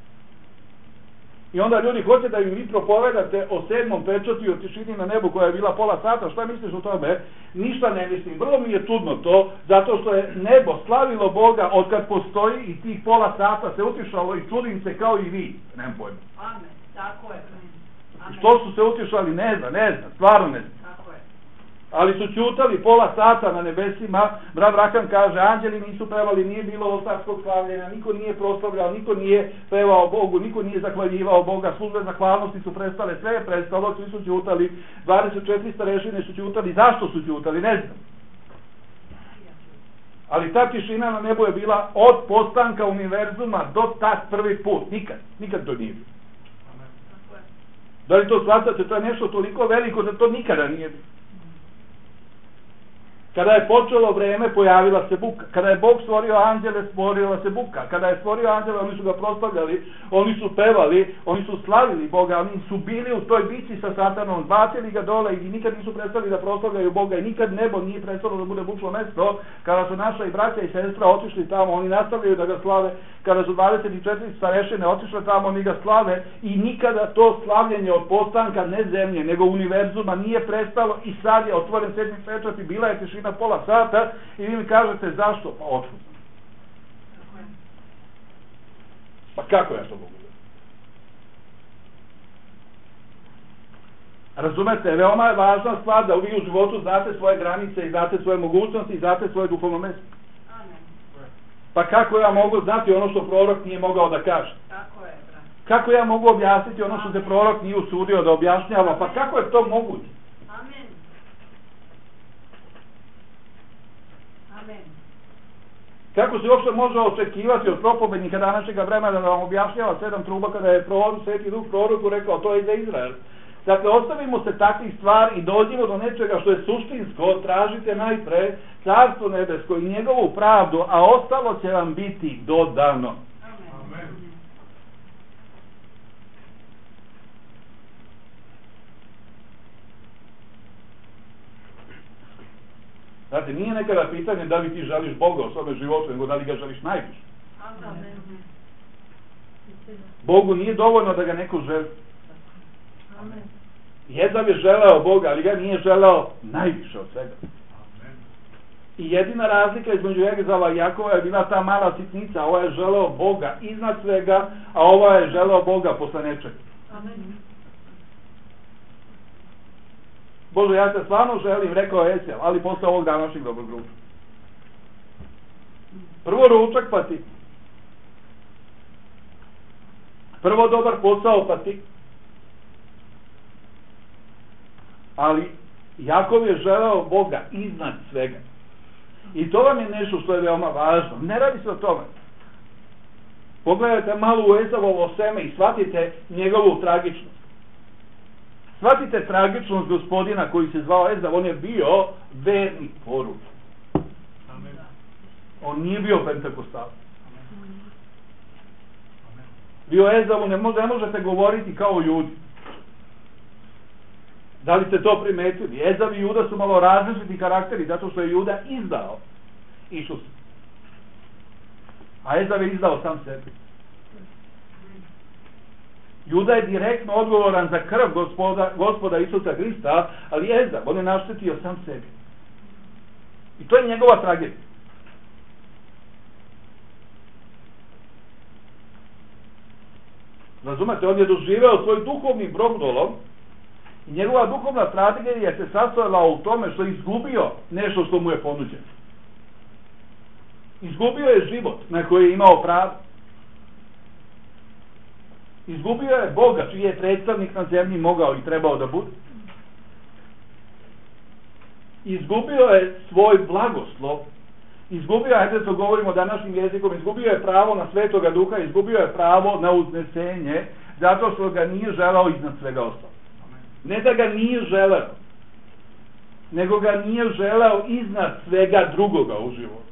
I onda ljudi hoće da im vi propovedate o 7. pečatu i o tišini na nebu koja je bila pola sata. Šta misliš o tome? Ništa ne mislim. Vrlo mi je čudno to, zato što je nebo slavilo Boga od kad postoji i tih pola sata se utišalo i čudim se kao i vi. Nemam pojma. Amen. Tako je. Amen. Što su se utišali? Ne znam, stvarno ne znam. Tako je. Ali su ćutali pola sata na nebesima. Brat Rakan kaže, anđeli nisu pevali, nije bilo ostarskog slavljenja, niko nije proslavljao, niko nije pevao Bogu, niko nije zahvaljivao Boga, službe zahvalnosti su prestale, sve je prestalo, svi su ćutali, 24 starešine su ćutali, zašto su ćutali, ne znam. Ali ta tišina na nebu je bila od postanka univerzuma do tad prvi put, nikad to nije bilo. Da li to shvatate, to je nešto toliko veliko da to nikada nije bilo. Kada je počelo vreme, pojavila se buka. Kada je Bog stvorio anđele, stvorila se buka. Kada je stvorio anđele, oni su ga proslavljali, oni su pevali, oni su slavili Boga, oni su bili u toj bici sa Satanom, bacili ga dole i nikad nisu prestali da proslavljaju Boga i nikad nebo nije prestalo da bude bučno mesto. Kada su naša i braća i sestra otišli tamo, oni nastavljaju da ga slave. Kada su 24 starešine otišle tamo, oni ga slave i nikada to slavljenje od postanka ne zemlje, nego univerzuma nije prestalo i sad je otvoren 7. pečat i bila je tišina pola sata i vi mi kažete zašto? Pa očuo sam. Pa kako ja to mogu? Razumete, veoma je važna stvar da vi u životu znate svoje granice i znate svoje mogućnosti i znate svoje duhovno mjesto. Pa kako ja mogu znati ono što prorok nije mogao da kaže? Tako je, brat. Kako ja mogu objasniti ono što se prorok nije usudio da objašnjava? Pa kako je to moguće? Amen. Amen. Kako se uopšte može očekivati od propovednika današnjeg vremena da vam objašnjava 7 truba kada je Sveti Duh proroku rekao to je za Izrael? Dakle, ostavimo se takvih stvari i dođimo do nečega što je suštinsko, tražite najpre Carstvo nebesko i njegovu pravdu, a ostalo će vam biti dodano. Amen. Znate, nije nekada pitanje da li ti želiš Boga u svome životu, nego da li ga želiš najviše. Amen. Bogu nije dovoljno da ga neko želi. Amen. Ezav je želeo Boga, ali ga nije želeo najviše od svega. I jedina razlika između Ezava i Jakova je bila ta mala sitnica. Ovo je želeo Boga iznad svega, a ovo je želeo Boga posle nečega. Amen. Bože, ja te stvarno želim, rekao Esav, ali posle ovog današnjeg dobrog ručka. Prvo ručak pa ti. Prvo dobar posao pa ti. Ali Jakov je želeo Boga iznad svega. I to vam je nešto što je veoma važno. Ne radi se o tome. Pogledajte malo u Ezavovo seme i shvatite njegovu tragičnost. Shvatite tragičnost gospodina koji se zvao Ezav. On je bio verni poruk. On nije bio pentekostalac. Vi o Ezavu ne možete govoriti kao ljudi. Da li ste to primetili? Ezav i Juda su malo različiti karakteri, zato što je Juda izdao Isusa. A Ezav je izdao sam sebi. Juda je direktno odgovoran za krv gospoda Isusa Hrista, ali Ezav, on je naštetio sam sebi. I to je njegova tragedija. Razumete, on je doživeo svoj duhovni brogdolom i njegova duhovna tragedija se sastojala u tome što je izgubio nešto što mu je ponuđeno. Izgubio je život na koji je imao pravo. Izgubio je Boga, čiji je predstavnik na zemlji mogao i trebao da bude. Izgubio je svoj blagoslov. Izgubio, ajde to govorimo današnjim jezikom, izgubio je pravo na Svetoga Duha, izgubio je pravo na uznesenje, zato što ga nije želao iznad svega ostalo. Ne da ga nije želeo, nego ga nije želeo iznad svega drugoga u životu.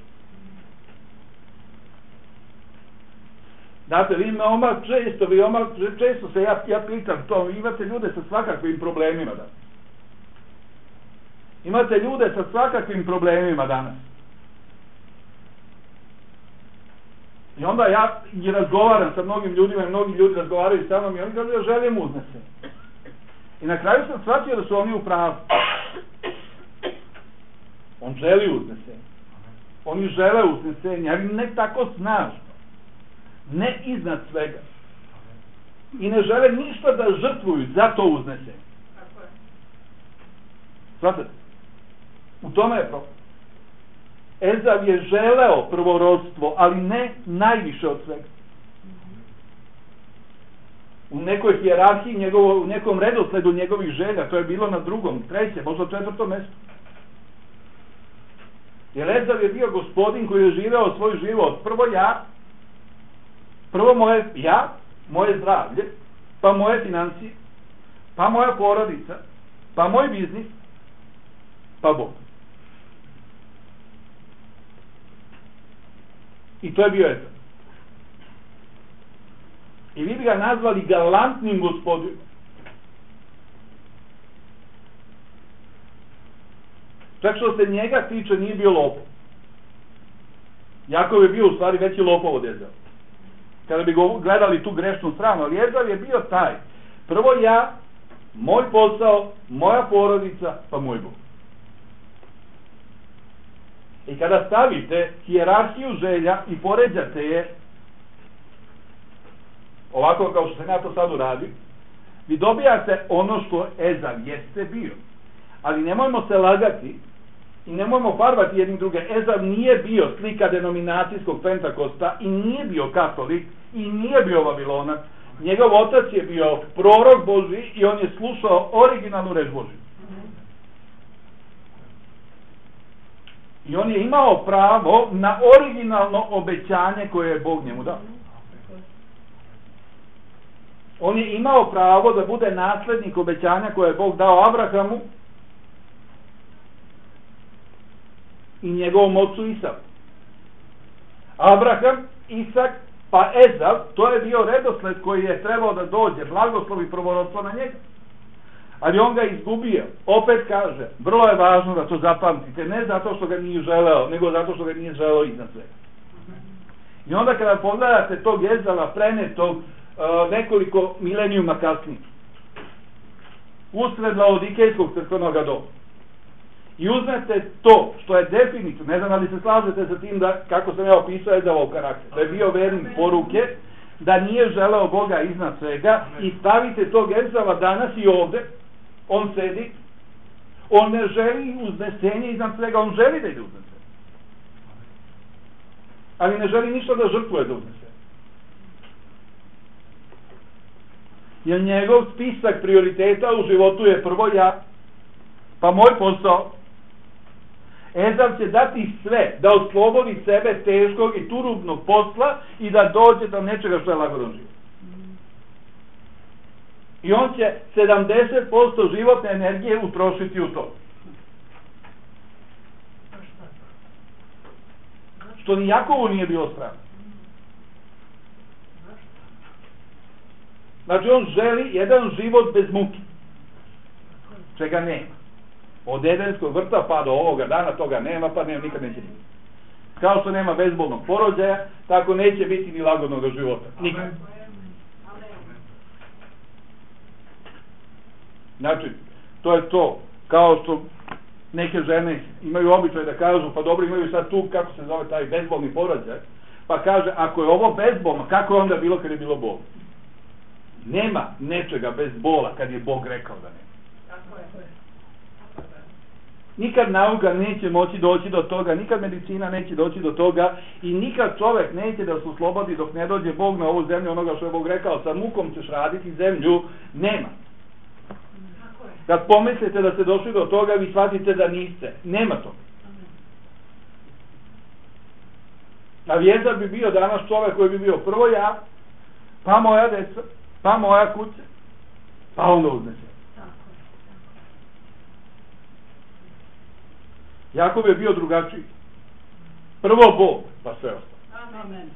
Znate, vi često se ja pitam to, imate ljude sa svakakvim problemima danas. Imate ljude sa svakakvim problemima danas. I onda ja i razgovaram sa mnogim ljudima i mnogi ljudi razgovaraju sa mnom i oni kažu da želim uznesenje. I na kraju sam shvatio da su oni u pravu. On želi uznesenje. Oni žele uznesenje, ali ne tako snažno. Ne iznad svega. I ne žele ništa da žrtvuju za to uznesenje. Shvatate? U tome je problem. Ezav je želeo prvorodstvo, ali ne najviše od svega. U nekoj hijerarhiji, u nekom redosledu njegovih želja, to je bilo na drugom, trećem, možda četvrtom mjestu. Jer Ezav je bio gospodin koji je živeo svoj život. Prvo moje zdravlje, pa moje financije, pa moja porodica, pa moj biznis, pa Bog. I to je bio Ezav. I vi bi ga nazvali galantnim gospodinom. Čak što se njega tiče nije bio lopov. Jakov je bio u stvari veći lopov od Ezava. Kada bi gledali tu grešnu stranu, ali Ezav je bio taj. Prvo ja, moj posao, moja porodica, pa moj Bog. I kada stavite hijerarhiju želja i poređate je ovako kao što sam ja to sad uradio, vi dobijate ono što Ezav jeste bio. Ali nemojmo se lagati i nemojmo farbati jedni druge. Ezav nije bio slika denominacijskog Pentakosta i nije bio katolik i nije bio Babilonac. Njegov otac je bio prorok Božji i on je slušao originalnu reč Božju. I on je imao pravo na originalno obećanje koje je Bog njemu dao. On je imao pravo da bude naslednik obećanja koje je Bog dao Abrahamu i njegovom ocu Isaku. Abraham, Isak, pa Ezav, to je bio redosled koji je trebao da dođe, blagoslov i prvorodstvo na njega. Ali on ga izgubio. Opet kaže, vrlo je važno da to zapamtite, ne zato što ga nije želeo, nego zato što ga nije želeo iznad svega. I onda kada pogledate tog Ezava prenetog nekoliko milenijuma kasnije, usred Laodikejskog crkvenog doma i uzmete to što je definitivno, ne znam ali se slažete sa tim da, kako sam ja opisao Ezavov karakter, da je bio vernik poruke, da nije želeo Boga iznad svega i stavite tog Ezava danas i ovde, on sedi, on ne želi uznesenje iznad svega, on želi da ide uznesenje. Ali ne želi ništa da žrtvuje za uznesenje. Jer njegov spisak prioriteta u životu je prvo ja, pa moj posao. Ezav će dati sve da oslobodi sebe teškog i turubnog posla i da dođe do nečega što je lagodan život. I on će 70% životne energije utrošiti u to. Što ni Jakovu nije bilo strano. Znači on želi jedan život bez muke. Čega nema. Od Edenskog vrta pa do ovoga dana toga nema, pa nema, nikad neće biti. Kao što nema bezbolnog porođaja, tako neće biti ni lagodnog života. Nikad. Znači, to je to. Kao što neke žene imaju običaj da kažu, pa dobro, imaju sad tu, kako se zove taj bezbolni porođaj, pa kaže, ako je ovo bezbolno, kako je onda bilo kad je bilo bolno? Nema nečega bez bola kad je Bog rekao da nema. Nikad nauka neće moći doći do toga, nikad medicina neće doći do toga i nikad čovjek neće da se oslobodi dok ne dođe Bog na ovu zemlju, onoga što je Bog rekao, sa mukom ćeš raditi zemlju, nema. Kad pomislite da ste došli do toga, vi shvatite da niste. Nema toga. A vjezar bi bio danas čovjek koji bi bio prvo ja, pa moja deca, pa moja kuća, pa onda uznese. Jakov je bio drugačiji. Prvo Bog, pa sve ostalo. Amen.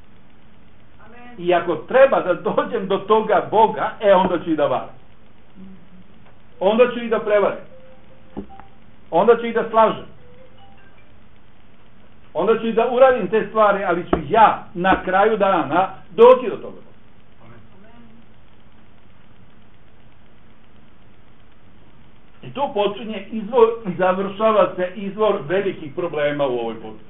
I ako treba da dođem do toga Boga, onda ću i da varam. Onda ću i da prevarim. Onda ću i da slažem. Onda ću i da uradim te stvari, ali ću ja na kraju dana doći do toga. I to počinje izvor i završava se izvor velikih problema u ovoj području.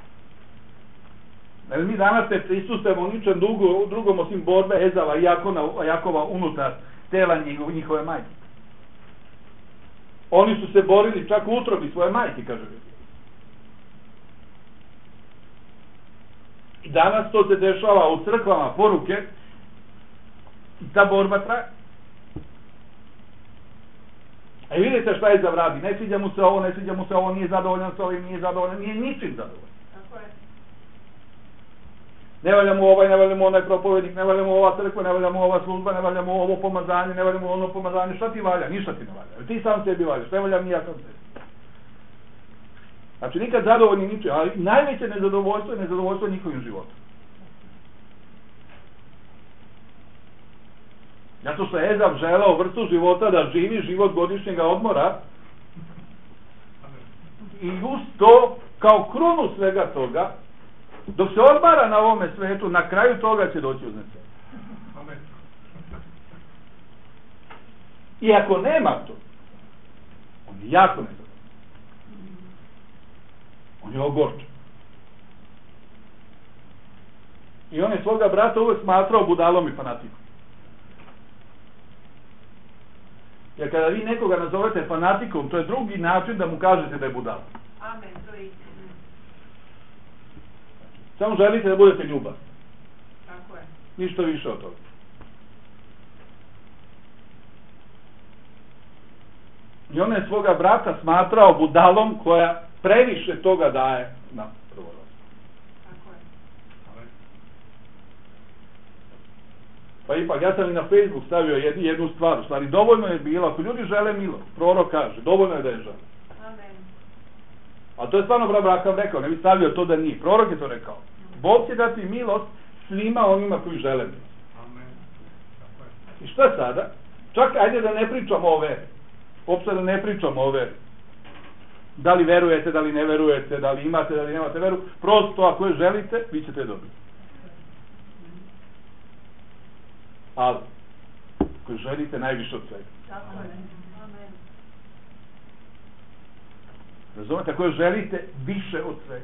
Jer mi danas se prisustujemo ničem drugom osim borbe Ezava i Jakova unutar tela njihove majke. Oni su se borili čak u utrobi svoje majke, kaže Biblija. I danas to se dešava u crkvama poruke i ta borba traje. A i vidite šta je zavradi. Ne sviđa mu se ovo, ne sviđa mu se ovo, nije zadovoljan s ovim, nije zadovoljan, nije ničim zadovoljan. Tako je. Ne valja mu ovaj, ne valja mu onaj propovednik, ne valja mu ova crkva, ne valja mu ova služba, ne valja mu ovo pomazanje, ne valja mu ono pomazanje. Šta ti valja? Ništa ti ne valja. Ti sam sebi valjaš, ne valja mi ja sam sebi. Znači nikad zadovoljni ničim, ali najveće nezadovoljstvo je nezadovoljstvo njihovim životom. Zato što je Ezav želeo vrstu života da živi život godišnjega odmora i uz to, kao krunu svega toga, dok se odmara na ovome svetu, na kraju toga će doći uznesenje. I ako nema to, on je jako nezadovoljan. On je ogorčen. I on je svoga brata uvek smatrao budalom i fanatikom. Jer kada vi nekoga nazovete fanatikom, to je drugi način da mu kažete da je budala. Amen, to je istina. Samo želite da budete ljubav. Tako je. Ništa više od toga. I on je svoga brata smatrao budalom koja previše toga daje na prvorazredu. Tako je. Pa ipak, ja sam i na Facebook stavio jednu stvar, u stvari dovoljno je bilo, ako ljudi žele milo, prorok kaže, dovoljno je da je žele. Amen. A to je stvarno Abraham rekao, ne bi stavio to da nije, prorok je to rekao. Bog će dati milost svima onima koji žele milost. Amen. I šta sada? Čak ajde da ne pričamo o veri. Uopšte da ne pričamo o veri. Da li verujete, da li ne verujete, da li imate, da li nemate veru. Prosto ako je želite, vi ćete je dobiti. Ali, ako želite najviše od svega, Tako je. Amen. Razumete, ako želite više od svega.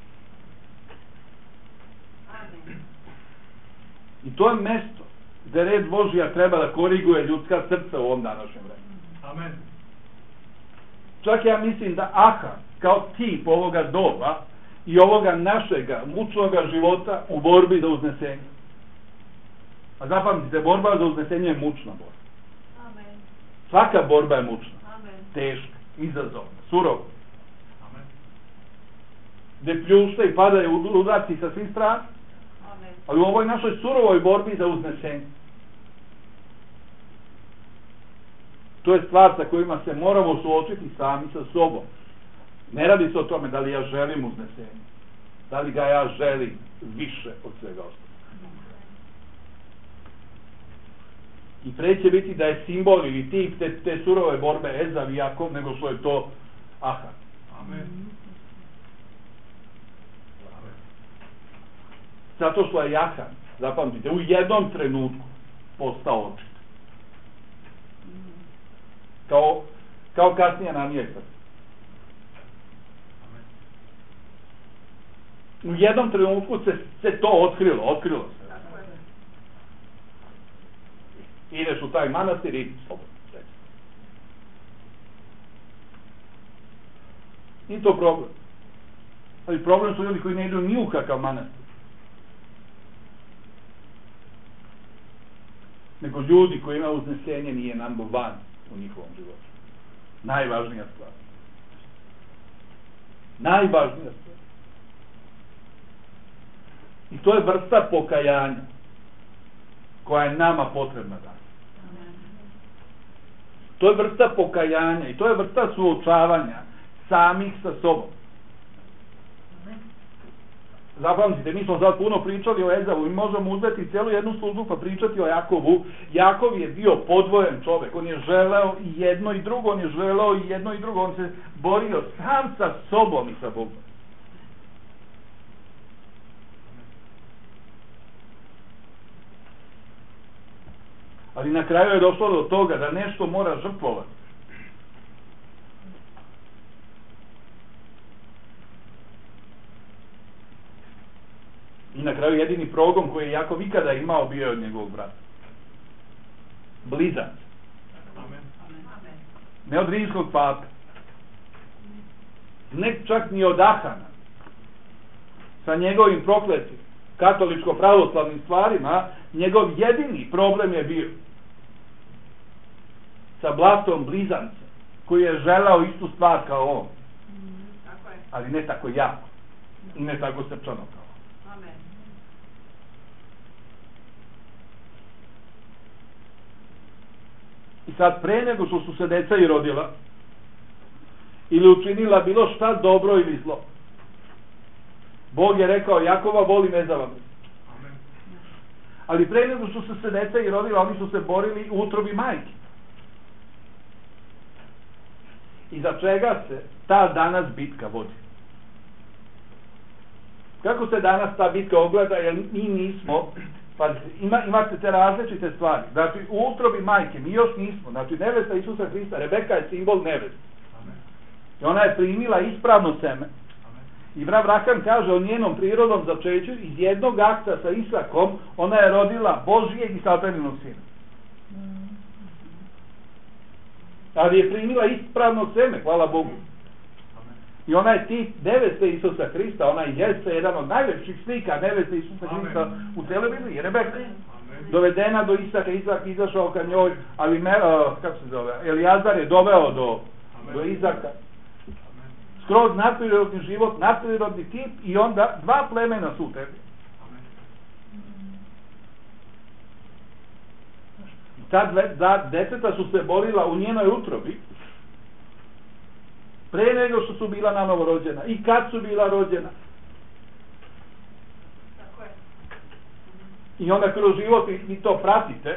Amen. I to je mesto gde red Božija treba da koriguje ljudska srca u ovom današnjem vremenu. Amen. Čak ja mislim da Aha, kao tip ovoga doba i ovoga našega mučnoga života u borbi za uznesenje. A zapamtite, borba za uznesenje je mučna borba. Amen. Svaka borba je mučna, Amen. teška, izazovna, surova. Amen. Gde pljušte i padaju udarci sa svih strana, Amen. ali u ovoj našoj surovoj borbi za uznesenje. To je stvar sa kojima se moramo suočiti sami sa sobom. Ne radi se o tome da li ja želim uznesenje, da li ga ja želim više od svega ostalog. I pre će biti da je simbol ili tip te surove borbe Ezav i Jakov, nego što je to Aha. Amen. Zato što je Jahan, zapamtite, u jednom trenutku postao očit. Kao kasnije namještac. U jednom trenutku se to otkrilo se. Tako je. Ideš u taj manastir i slobodno. Nije to problem. Ali problem su ljudi koji ne idu ni u kakav manastir. Nego ljudi koji imaju uznesenje nije number one u njihovom životu. Najvažnija stvar. Najvažnija stvar. I to je vrsta pokajanja koja je nama potrebna danas. To je vrsta pokajanja i to je vrsta suočavanja samih sa sobom. Zapamtite, mi smo sad puno pričali o Ezavu i možemo uzeti cijelu jednu službu pa pričati o Jakovu. Jakov je bio podvojen čovek, on je želeo i jedno i drugo, on se borio sam sa sobom i sa Bogom. Ali na kraju je došlo do toga da nešto mora žrtvovati. I na kraju jedini progon koji je Jakov ikada imao bio je od njegovog brata. Blizanc. Ne od rimskog pape. Ne čak ni od Ahana. Sa njegovim prokletim katoličko-pravoslavnim stvarima, njegov jedini problem je bio sa blatom blizanca, koji je želao istu stvar kao on. Tako je. Ali ne tako jako. I ne tako srčano kao. Amen. I sad pre nego što su se deca i rodila ili učinila bilo šta dobro ili zlo, Bog je rekao Jakova volim Ezava. Ali pre nego što su se deca i rodila, oni su se borili u utrobi majke. I za čega se ta danas bitka vodi? Kako se danas ta bitka ogleda, jer mi nismo, pa imate te različite stvari. Znači, u utrobi majke mi još nismo, znači nevesta Isusa Hrista, Rebeka je simbol neveste. I ona je primila ispravno seme. I Abraham kaže o njenom prirodnom začeću, iz jednog akta sa Isakom, ona je rodila Božijeg i sataninog sina. Ali je primila ispravno seme, hvala Bogu. I ona je tip neveste Isusa Hrista, ona jeste jedan od najlepših slika neveste Isusa Hrista u celoj Bibliji, Rebeka. Dovedena do Isaka, Isak izašao ka njoj, ali Elijazar je doveo do Isaka. Skroz nadprirodni život, nadprirodni tip i onda dva plemena su u tebi. Ta deteta su se borila u njenoj utrobi pre nego što su bila na novo rođena i kad su bila rođena. Tako je. I onda kroz život vi to pratite.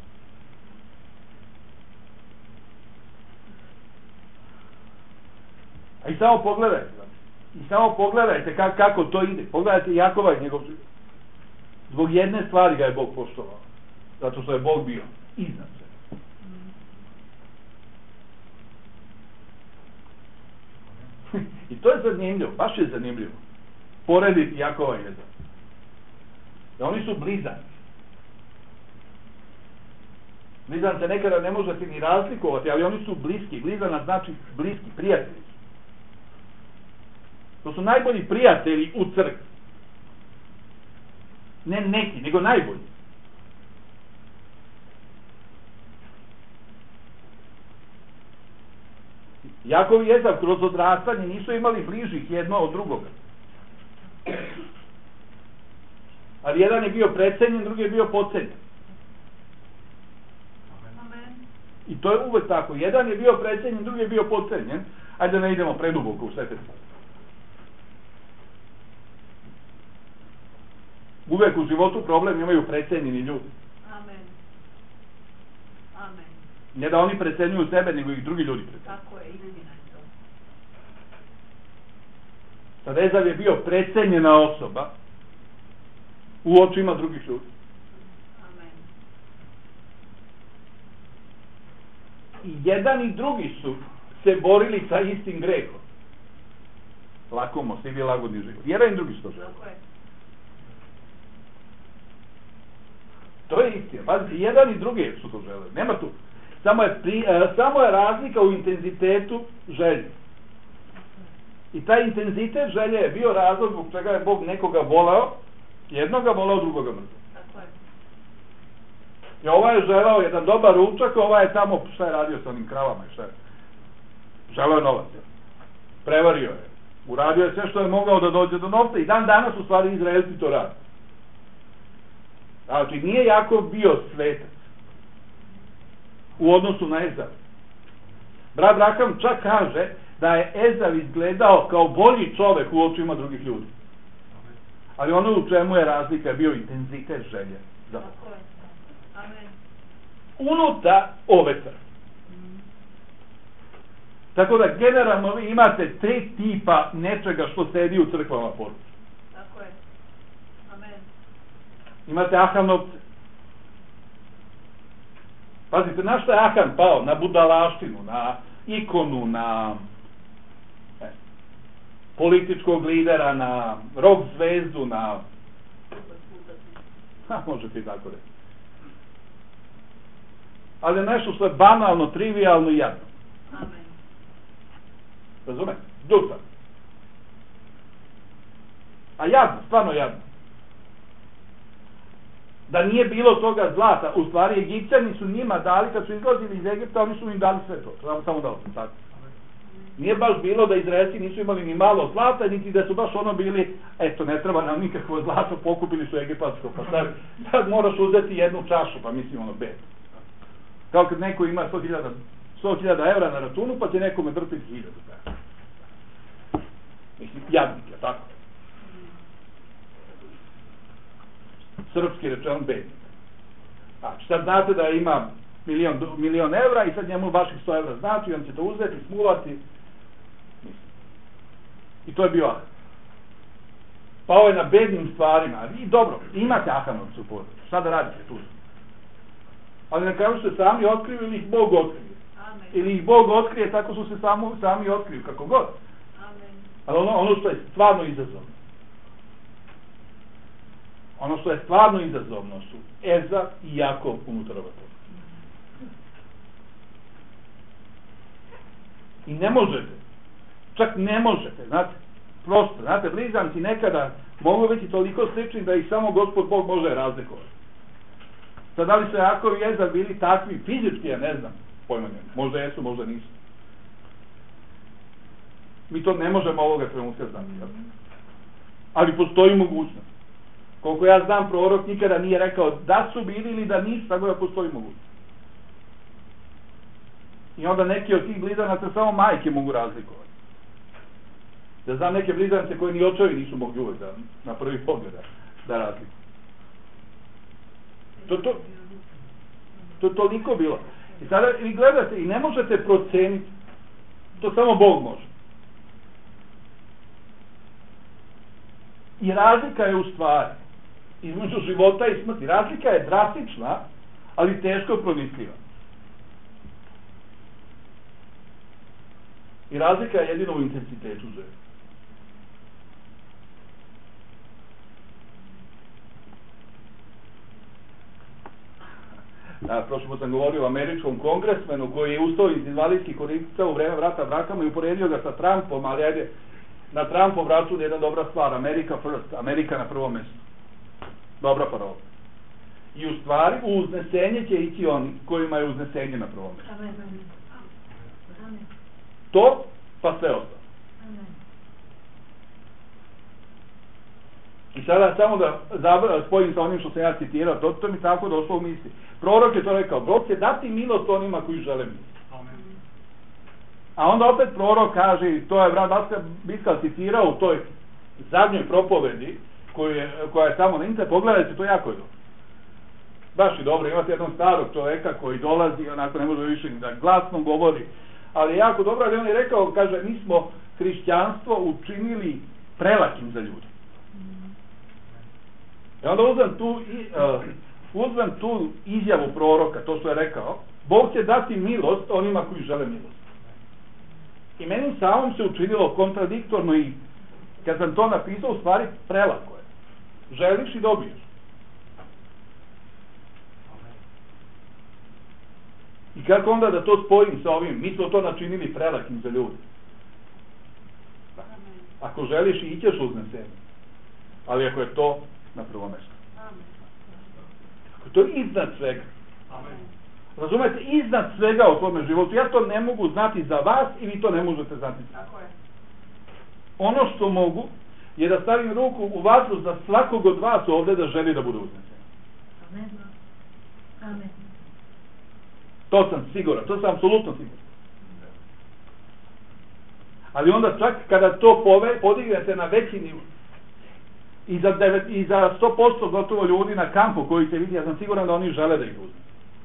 A i samo pogledajte kako to ide. Pogledajte Jakova i njegov život. Zbog jedne stvari ga je Bog poštovao. Zato što je Bog bio iznad sve. I to je zanimljivo, baš je zanimljivo. Porediti Jakova i Ezava. Da oni su blizanci. Blizance nekada ne možete ni razlikovati, ali oni su bliski. Blizanac znači bliski, prijatelji. To su najbolji prijatelji u crkvi. Ne neki, nego najbolji. Jakov i Ezav kroz odrastanje nisu imali bližih jedno od drugoga. Ali jedan je bio precenjen, drugi je bio podcenjen. Amen. I to je uvek tako. Jedan je bio precenjen, drugi je bio podcenjen. Ajde da ne idemo preduboko u sve te stvari. Uvek u životu problem imaju precenjeni ljudi. Amen. Amen. Ne da oni precenjuju sebe, nego ih drugi ljudi precenjuju. Tako je, istina je to. Sad Ezav je bio precenjena osoba u očima drugih ljudi. Amen. I jedan i drugi su se borili sa istim grehom. Lakomo, svi bi lagodni život. Jedan i drugi su to želi. Tako je. To je istina. Pazite, jedan i drugi su to žele. Nema tu. Samo je razlika u intenzitetu želje. I taj intenzitet želje je bio razlog zbog čega je Bog nekoga voleo, jednoga voleo, drugoga mrzeo. Tako je. I ovaj je želeo jedan dobar ručak, ovaj je tamo, šta je radio sa onim kravama i šta je? Želeo je novac. Prevario je. Uradio je sve što je mogao da dođe do novca i dan danas u stvari Izraelci to radi. Znači, nije Jakov bio svetac u odnosu na Ezav. Brat Braham čak kaže da je Ezav izgledao kao bolji čovek u očima drugih ljudi. Ali ono u čemu je razlika je bio intenzitet želje. Tako je. Amen. Unutar ove crkve. Tako da generalno vi imate 3 tipa nečega što sedi u crkvama poruče. Tako je. Amen. Imate Ahanovce. Pazite, na što je Ahan pao? Na budalaštinu, na ikonu, na političkog lidera, na rock zvezdu, na... možete i tako reći. Ali nešto što je banalno, trivialno i jadno. Amen. Razumete? Duta. A jadno, stvarno jadno. Da nije bilo toga zlata, u stvari Egipćani su njima dali, kad su izlazili iz Egipta, oni su im dali sve to. Samo dao sam tako. Nije baš bilo da Izraelci nisu imali ni malo zlata, niti da su baš ono bili, eto, ne treba nam nikakvo zlato, pokupili su egipatsko, pa sad moraš uzeti jednu čašu, pa mislim ono bed. Kao kad neko ima 100.000 evra na računu, pa će nekome drpiti 1000. Mislim, jadnik je, tako. Srpski rečeno bednik. Znači, sad znate da ima milion evra i sad njemu vaših 100 evra znači, on će to uzeti, smuvati. I to je bio Ahan. Pao je na bednim stvarima. I dobro, imate Ahanovcu u porodici. Šta da radite tu? Ali na kraju se sami otkriju ili ih Bog otkrije. Amen. Ili ih Bog otkrije, tako su se sami otkriju, kako god. Amen. Ali ono što je stvarno izazovno. Ono što je stvarno izazovno su Ezav i Jakov unutar ova toga. I ne možete, čak ne možete, znate, prosto, znate, blizanci nekada mogu biti toliko slični da ih samo Gospod Bog može razlikovati. Sad, da li su Jakov i Ezav bili takvi fizički, ja ne znam, pojma nema, možda jesu, možda nisu. Mi to ne možemo ovoga trenutka znati, ali postoji mogućnost. Koliko ja znam, prorok nikada nije rekao da su bili ili da nisu, tako da postoji mogućnost. I onda neki od tih blizanaca samo majke mogu razlikovati. Da znam neke blizance koje ni očevi nisu mogli uvek na prvi pogled da razlikuju. To je toliko bilo. I sada vi gledate i ne možete proceniti. To samo Bog može. I razlika je u stvari između života i smrti. Razlika je drastična, ali teško pronicljiva. I razlika je jedino u intenzitetu želje. Prošli put sam govorio o američkom kongresmenu koji je ustao iz invalidskih kolica u vreme vrata brakama i uporedio ga sa Trumpom, ali ajde, na Trumpom račun je jedna dobra stvar, America first, Amerika na prvom mjestu. Dobra parola. I u stvari u uznesenje će ići oni kojima je uznesenje na prvom mjestu. To, pa sve ostalo. I sada samo da spojim sa onim što sam ja citirao, to mi tako došlo u misli. Prorok je to rekao, Bog će dati milost onima koji žele milost. A onda opet prorok kaže, to je brat Biskal citirao u toj zadnjoj propovedi, koja je tamo na internetu, pogledajte, to jako je dobro. Baš je dobro, imate jednog starog čoveka koji dolazi, onako ne može više da glasno govori, ali je jako dobro, ali on je rekao, kaže, mi smo hrišćanstvo učinili prelakim za ljude. I onda uzmem tu izjavu proroka, to što je rekao, Bog će dati milost onima koji žele milost. I meni samom se učinilo kontradiktorno i kad sam to napisao, u stvari prelako je. Želiš i dobiješ. I kako onda da to spojim sa ovim? Mi smo to načinili prelakim za ljude. Ako želiš i ćeš uznesenje. Ali ako je to na prvo mjesto. Ako to je iznad svega. Razumete, iznad svega u tvojom životu. Ja to ne mogu znati za vas i vi to ne možete znati. Ono što mogu je da stavim ruku u vatru za svakog od vas ovdje da želi da bude uznesen. Amen. To sam siguran, to sam apsolutno siguran. Ali onda čak kada to podignete na veći nivo i za 100% gotovo ljudi na kampu koji će vidjeti, ja sam siguran da oni žele da ih uzme.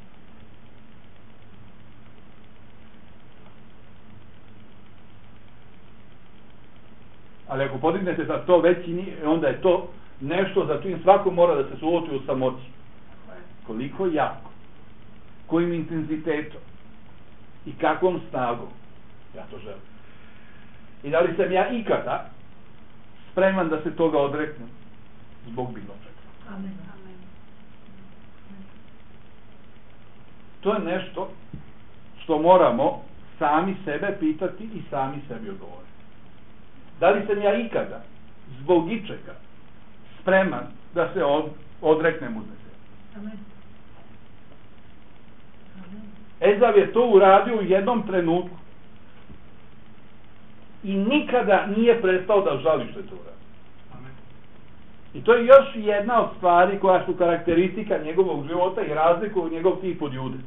Ali ako podignete za to veći nivo, onda je to nešto za čim svako mora da se suoči u samoći. Koliko jako, kojim intenzitetom i kakvom snagom ja to želim. I da li sam ja ikada spreman da se toga odreknem zbog bilo čega. Amen. To je nešto što moramo sami sebe pitati i sami sebi odgovoriti. Da li sam ja ikada zbog ičega spreman da se odreknem uznesenja? Amen. Ezav je to uradio u jednom trenutku i nikada nije prestao da žali što je to uradio. I to je još jedna od stvari koja su karakteristika njegovog života i razlikuju njegov tip od Jude.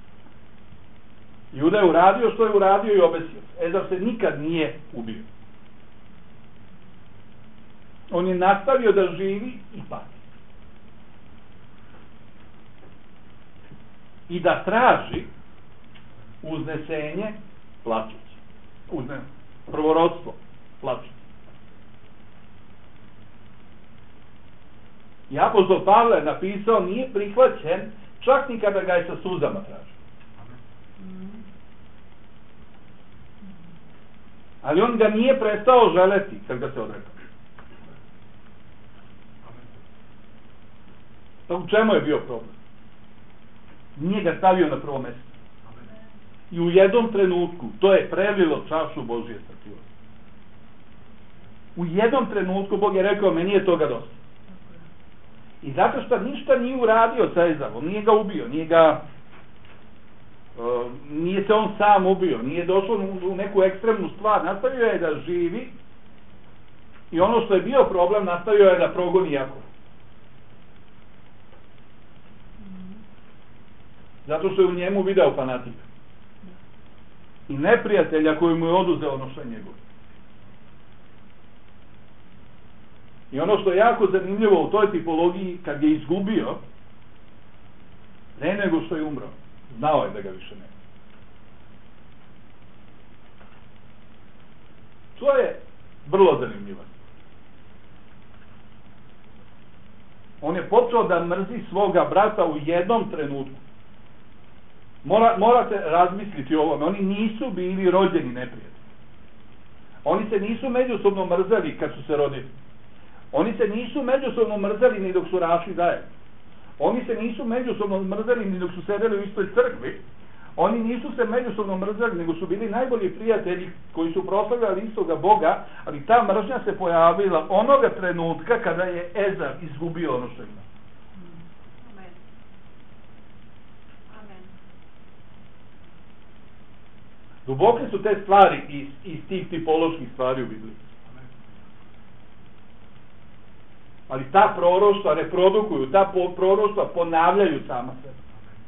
Juda je uradio što je uradio i obesio. Ezav se nikad nije ubio. On je nastavio da živi i pati. I da traži uznesenje plačući. Prvorodstvo plačući. I apostol Pavle napisao, nije prihvaćen čak ni kada ga je sa suzama tražio. Ali on ga nije prestao želeti kad ga se odrekao. Pa u čemu je bio problem? Nije ga stavio na prvo mjesto. I u jednom trenutku to je prelilo čašu Božje strpljivosti. U jednom trenutku Bog je rekao, meni je toga dosta. I zato što ništa nije uradio sa Ezavom, nije ga ubio, nije se on sam ubio, nije došlo u neku ekstremnu stvar, nastavio je da živi i ono što je bio problem, nastavio je da progoni Jakova. Zato što je u njemu video fanatika. I neprijatelja koji mu je oduzeo ono što je njegovo. I ono što je jako zanimljivo u toj tipologiji, kad je izgubio, ne nego što je umro, znao je da ga više nema. To je vrlo zanimljivo. On je počeo da mrzi svoga brata u jednom trenutku. Morate razmisliti o ovome. Oni nisu bili rođeni neprijatelji. Oni se nisu međusobno mrzeli kad su se rodili. Oni se nisu međusobno mrzeli ni dok su rašli zajedno. Oni se nisu međusobno mrzeli ni dok su sedeli u istoj crkvi. Oni nisu se međusobno mrzeli, nego su bili najbolji prijatelji koji su proslavljali istoga Boga, ali ta mržnja se pojavila onoga trenutka kada je Ezav izgubio ono što ima. Amen. Amen. Duboke su te stvari iz tih tipoloških stvari u Bibliji. Ali ta proroštva reprodukuju, ta proroštva ponavljaju sama sebe.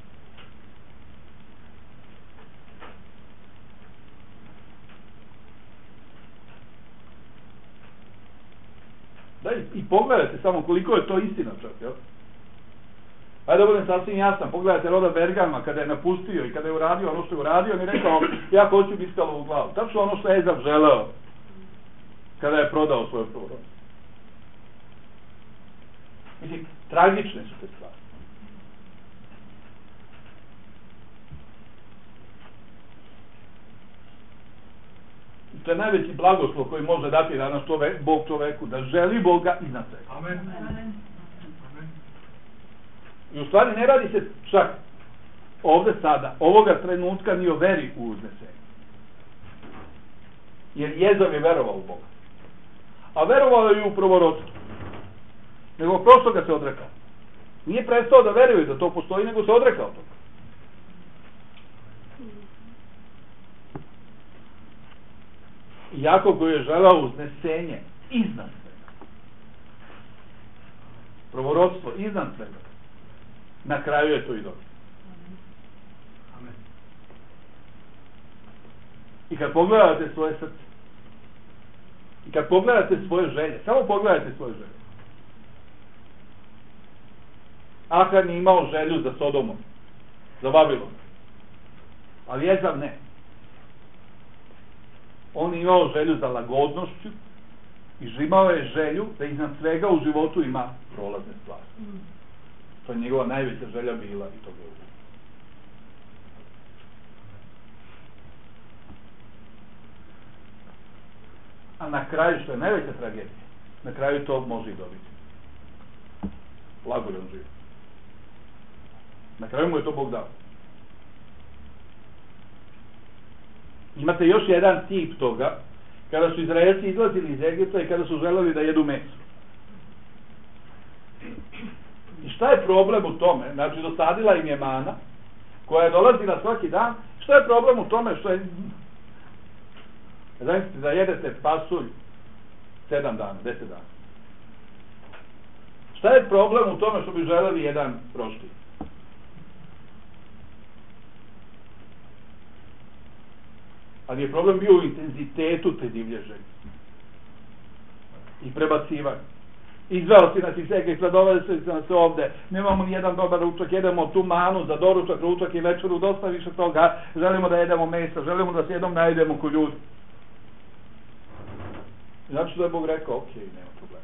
Da, i pogledajte samo koliko je to istina čak, jel? Ajde da budem sasvim jasan, pogledajte roda Bergama kada je napustio i kada je uradio ono što je uradio, on je rekao, ja hoću Biskalovu glavu. Tačno ono što je Ezav želeo kada je prodao svoje proroštvo. Mislim, tragične su te stvari. I to je najveći blagoslov koji može dati danas Bog čoveku, da želi Boga iznad svega. Amen. Amen. I u stvari ne radi se čak ovde sada, ovoga trenutka ni o veri u uznesenju. Jer Ezav je verovao u Boga. A verovao je i u proroštvo. Nego prosto ga se odrekao. Nije prestao da veruje da to postoji, nego se odrekao toga. Jakov koji je želao uznesenje iznad svega. Proroštvo iznad svega. Na kraju je to i dobro. Amen. I kad pogledate svoje srce, i kad pogledate svoje želje, samo pogledajte svoje želje. Ahan je imao želju za Sodomom, za Babilom. Ali Ezav ne. On je imao želju za lagodnošću i imao je želju da iznad svega u životu ima prolazne stvari. To je njegova najveća želja bila i to je. A na kraju, što je najveća tragedija, na kraju to može i dobiti. Lagodan život. Na kraju mu je to Bog dao. Imate još jedan tip toga, kada su Izraelci izlazili iz Egipta i kada su želeli da jedu meso. I šta je problem u tome? Znači, dosadila im je mana, koja je dolazila svaki dan. Šta je problem u tome što je... Znači, da jedete pasulj 7 dana, 10 dana. Šta je problem u tome što bi želeli jedan prošli? Ali je problem bio u intenzitetu te divlje želje. I prebacivanju. Izveo si nas iz Egipta, doveli se nas ovde, nemamo ni jedan dobar ručak, jedemo tu manu za doručak, ručak i večeru, dosta više toga, želimo da jedemo mesa, želimo da se jednom najedemo ko ljudi. Znači da je Bog rekao, ok, nema problema.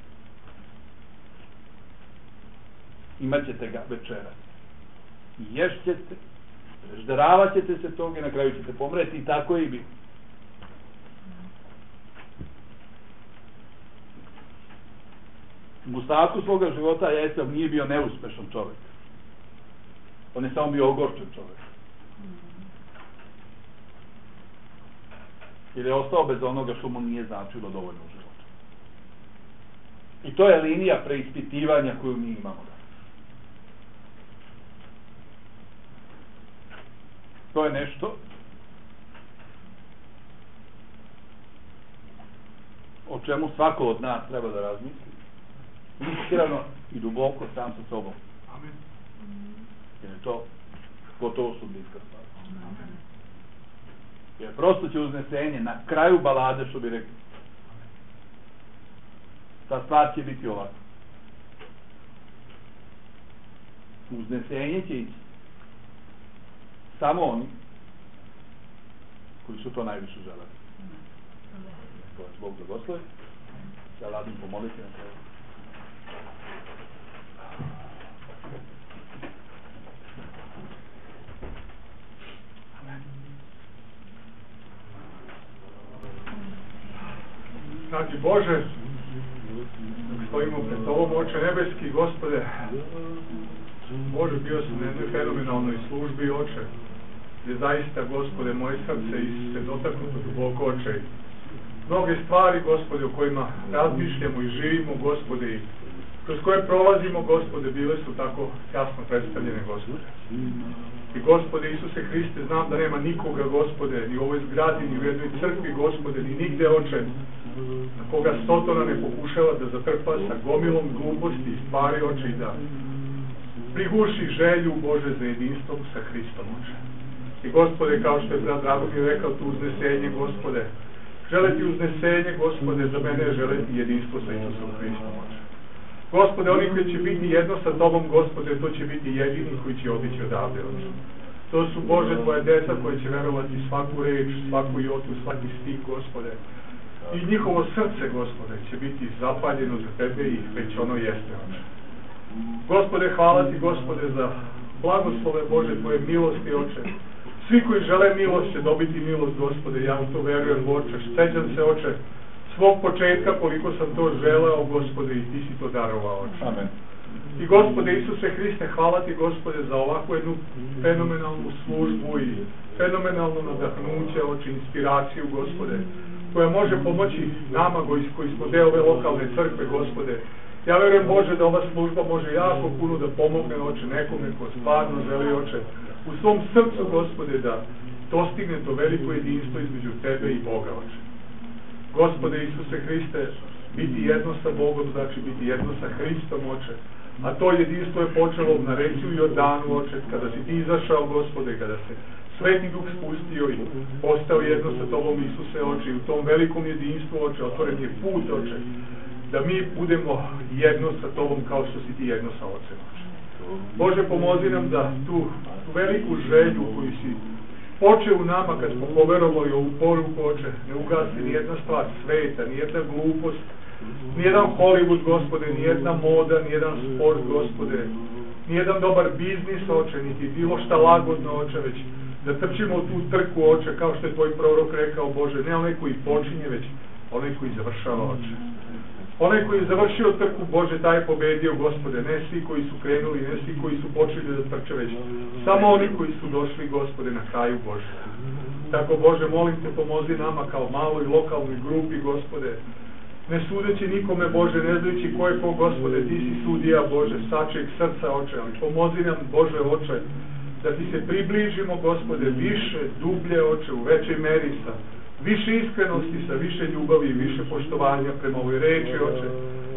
Imaćete ga večeras. I ješćete, prežderavat ćete se toga i na kraju ćete pomreti i tako je i bilo. U ostatku svoga života Esav nije bio neuspešan čovjek. On je samo bio ogorčen čovjek. Jer je ostao bez onoga što mu nije značilo dovoljno u životu. I to je linija preispitivanja koju mi imamo. To je nešto o čemu svako od nas treba da razmisli. Iskreno i duboko sam sa sobom. Amen. Jer je to gotovo sudbinska stvar. Jer prosto će uznesenje na kraju balade, što bi rekli. Ta stvar će biti ovako. Uznesenje će ići samo oni koji su to najviše želeli. To je Bog blagoslovi. Ja radim pomoliti na kraju. Znači, Bože, stojimo pred Tobom, Oče nebeski, Gospode, Bože, bio sam na jednoj fenomenalnoj službi, Oče, gdje zaista, Gospode, moje srce se dotaknuto duboko, Oče. Mnoge stvari, Gospode, o kojima razmišljamo i živimo, Gospode, i kroz koje prolazimo, Gospode, bile su tako jasno predstavljene, Gospode. I, Gospode Isuse Hriste, znam da nema nikoga, Gospode, ni u ovoj zgradi, ni u jednoj crkvi, Gospode, ni nigde, Oče, na koga Sotona ne pokušava da zatrpa sa gomilom gluposti i stvari, Oče, i da priguši želju, Bože, za jedinstvom sa Hristom, Oče. I, Gospode, kao što je brat Dragomir rekao, tu uznesenje, Gospode, želeti uznesenje, Gospode, za mene je želeti jedinstvo sa Isusom Hristom, Oče. Gospode, oni koji će biti jedno sa Tobom, Gospode, to će biti jedini koji će otići odavde, Oče. To su, Bože, Tvoje deca koji će verovati svaku reč, svaku jotu, svaki stih, Gospode. I njihovo srce, Gospode, će biti zapaljeno za Tebe i već ono jeste, Oče. Gospode, hvala Ti, Gospode, za blagoslove, Bože, Tvoje milosti, Oče. Svi koji žele milost će dobiti milost, Gospode, ja u to verujem, Oče. Sećam se, Oče, svog početka koliko sam to želeo, Gospode, i Ti si to darovao, Oče. Amen. I, Gospode Isuse Hriste, hvala Ti, Gospode, za ovakvu jednu fenomenalnu službu i fenomenalno nadahnuće, Oče, inspiraciju, Gospode, koja može pomoći nama koji smo deo ove lokalne crkve, Gospode. Ja verujem, Bože, da ova služba može jako puno da pomogne, Oče, nekome ko stvarno želi, Oče, u svom srcu, Gospode, da dostigne to veliko jedinstvo između Tebe i Boga, Oče. Gospode Isuse Hriste, biti jedno sa Bogom znači biti jedno sa Hristom, Oče. A to jedinstvo je počelo na reci u Jordanu, Oče, kada si Ti izašao, Gospode, kada se Sveti Duh spustio i postao jedno sa Tobom, Isuse, Oče, i u tom velikom jedinstvu, Oče, otvoren je put, Oče, da mi budemo jedno sa Tobom kao što si Ti jedno sa Ocem, Oče. Bože, pomozi nam da tu veliku želju koju si počeo u nama kad smo poverovali ovu poruku, Oče, ne ugasi nijedna stvar sveta, nijedna glupost, nijedan Hollywood, Gospode, nijedna moda, nijedan sport, Gospode, nijedan dobar biznis, Oče, niti bilo šta lagodno, Oče, već da trčimo u tu trku, Oče, kao što je Tvoj prorok rekao, Bože, ne onaj koji počinje, već onaj koji završava, Oče. Onaj koji je završio trku, Bože, taj je pobedio, Gospode, ne svi koji su krenuli, ne svi koji su počeli da trče, već samo oni koji su došli, Gospode, na kraju, Bože. Tako, Bože, molim Te, pomozi nama kao maloj lokalnoj grupi, Gospode, ne sudeći nikome, Bože, ne znajući ko je ko, Gospode, Ti si sudija, Bože, sačeg srca, Oče, ali pomozi nam, Bože, Oče, da Ti se približimo, Gospode, više, dublje, Oče, u većoj meri, sa više iskrenosti, sa više ljubavi i više poštovanja prema ovoj reči, Oče,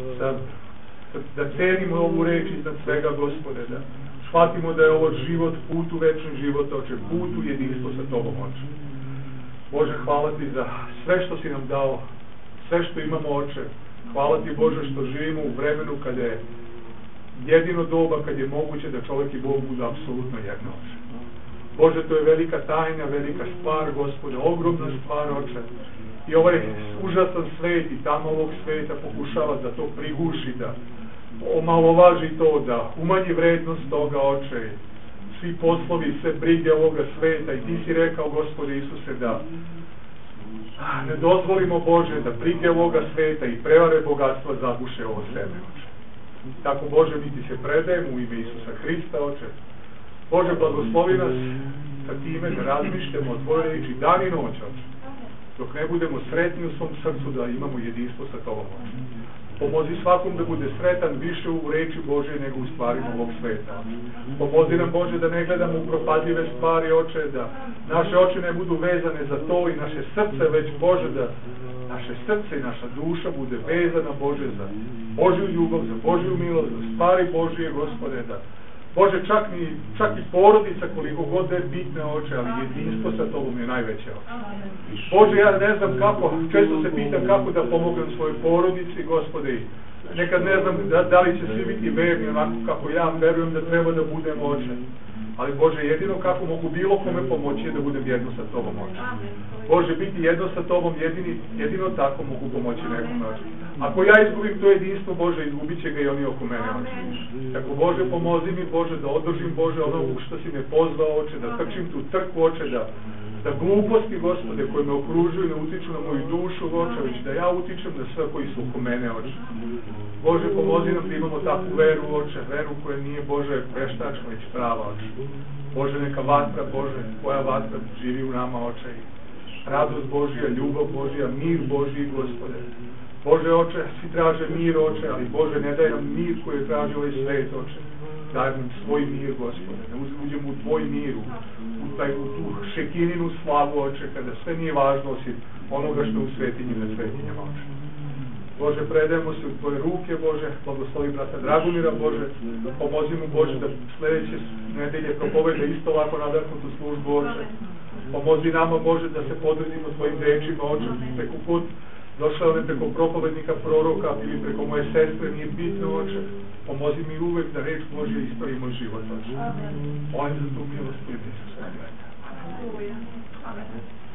da cenimo ovu reč iznad svega, Gospode, da shvatimo da je ovo život, put u večni život, Oče, put u jedinstvo sa Tobom, Oče. Bože, hvala Ti za sve što si nam dao, sve što imamo, Oče. Hvala Ti, Bože, što živimo u vremenu kada je jedino doba, kad je moguće da čovjek i Bog budu apsolutno jedno, Oče. Bože, to je velika tajna, velika stvar, Gospode, ogromna stvar, Oče. I ovaj užasan svet i tamo ovog sveta pokušava da to priguši, da omalovaži to, da umanji vrednost toga, Oče. Svi poslovi, sve brige ovoga sveta i Ti si rekao, Gospode Isuse, da ne dozvolimo, Bože, da brige ovoga sveta i prevare bogatstva zaguše ovo sebe, Oče. Tako, Bože, mi Ti se predajemo u ime Isusa Hrista, Oče. Bože, blagoslovi nas sa time da razmišljamo o Tvojoj reči dan i noć, Oče, dok ne budemo sretni u svom srcu da imamo jedinstvo sa Tobom, Oče. Pomozi svakom da bude sretan više u reči Bože nego u stvarima ovog sveta. Pomozi nam, Bože, da ne gledamo u propadljive stvari, Oče, da naše oči ne budu vezane za to i naše srce, već, Bože, da naše srce i naša duša bude vezana, Bože, za Božju ljubav, za Božju milost, za stvari Božije, Gospode, da Bože, čak i porodica koliko god je bitna, Oče, ali jedinstvo sa Tobom je najveće, Oče. Bože, ja ne znam kako, često se pitam kako da pomognem svojoj porodici, Gospode, nekad ne znam da li će svi biti verni onako kako ja verujem da treba da budem, Oče. Ali, Bože, jedino kako mogu bilo kome pomoći je da budem jedno sa Tobom, Oče. Bože, biti jedno sa Tobom, jedino tako mogu pomoći nekom, Oče. Ako ja izgubim to jedinstvo, Bože, izgubit će ga i oni oko mene, Oče. Tako, Bože, pomozi mi, Bože, da održim, Bože, ono u što si me pozvao, Oče, da trčim tu trku, Oče, da gluposti, Gospode, koje me okružuju, ne utiču na moju dušu, oče, već da ja utičem na sve koji su oko mene, oče. Bože, pomozi nam da imamo takvu veru, oče, veru koja nije, Bože, veštačna, već prava, oče. Bože, neka vatra, Bože, tvoja vatra živi u nama, oče. Radost Božija, ljubav Božija, mir Božiji, Gospode. Bože, oče, svi traže mir, oče, ali Bože, ne daj nam mir koji je tražio ovaj svet, oče. Daj nam svoj mir, Gospode, da uđemo u tvoj mir, u tu šekininu slavu, oče, kada sve nije važno osim onoga što u svetinjima svetinjama, oče. Bože, predajemo se u tvoje ruke, Bože, blagoslovi brata Dragomira, Bože, pomozi mu, Bože, da sledeće nedelje propoveda isto ovako nadahnutu službu, oče. Pomozi nama, Bože, da se podredimo tvojim rečima, oče, preko put došao ne preko propovednika, proroka ili preko moje sestre, nije bitno, oče. Pomozi mi uvek da reč Božja ispravi moj život, oče. Molim za tu milost, Isus. Amen.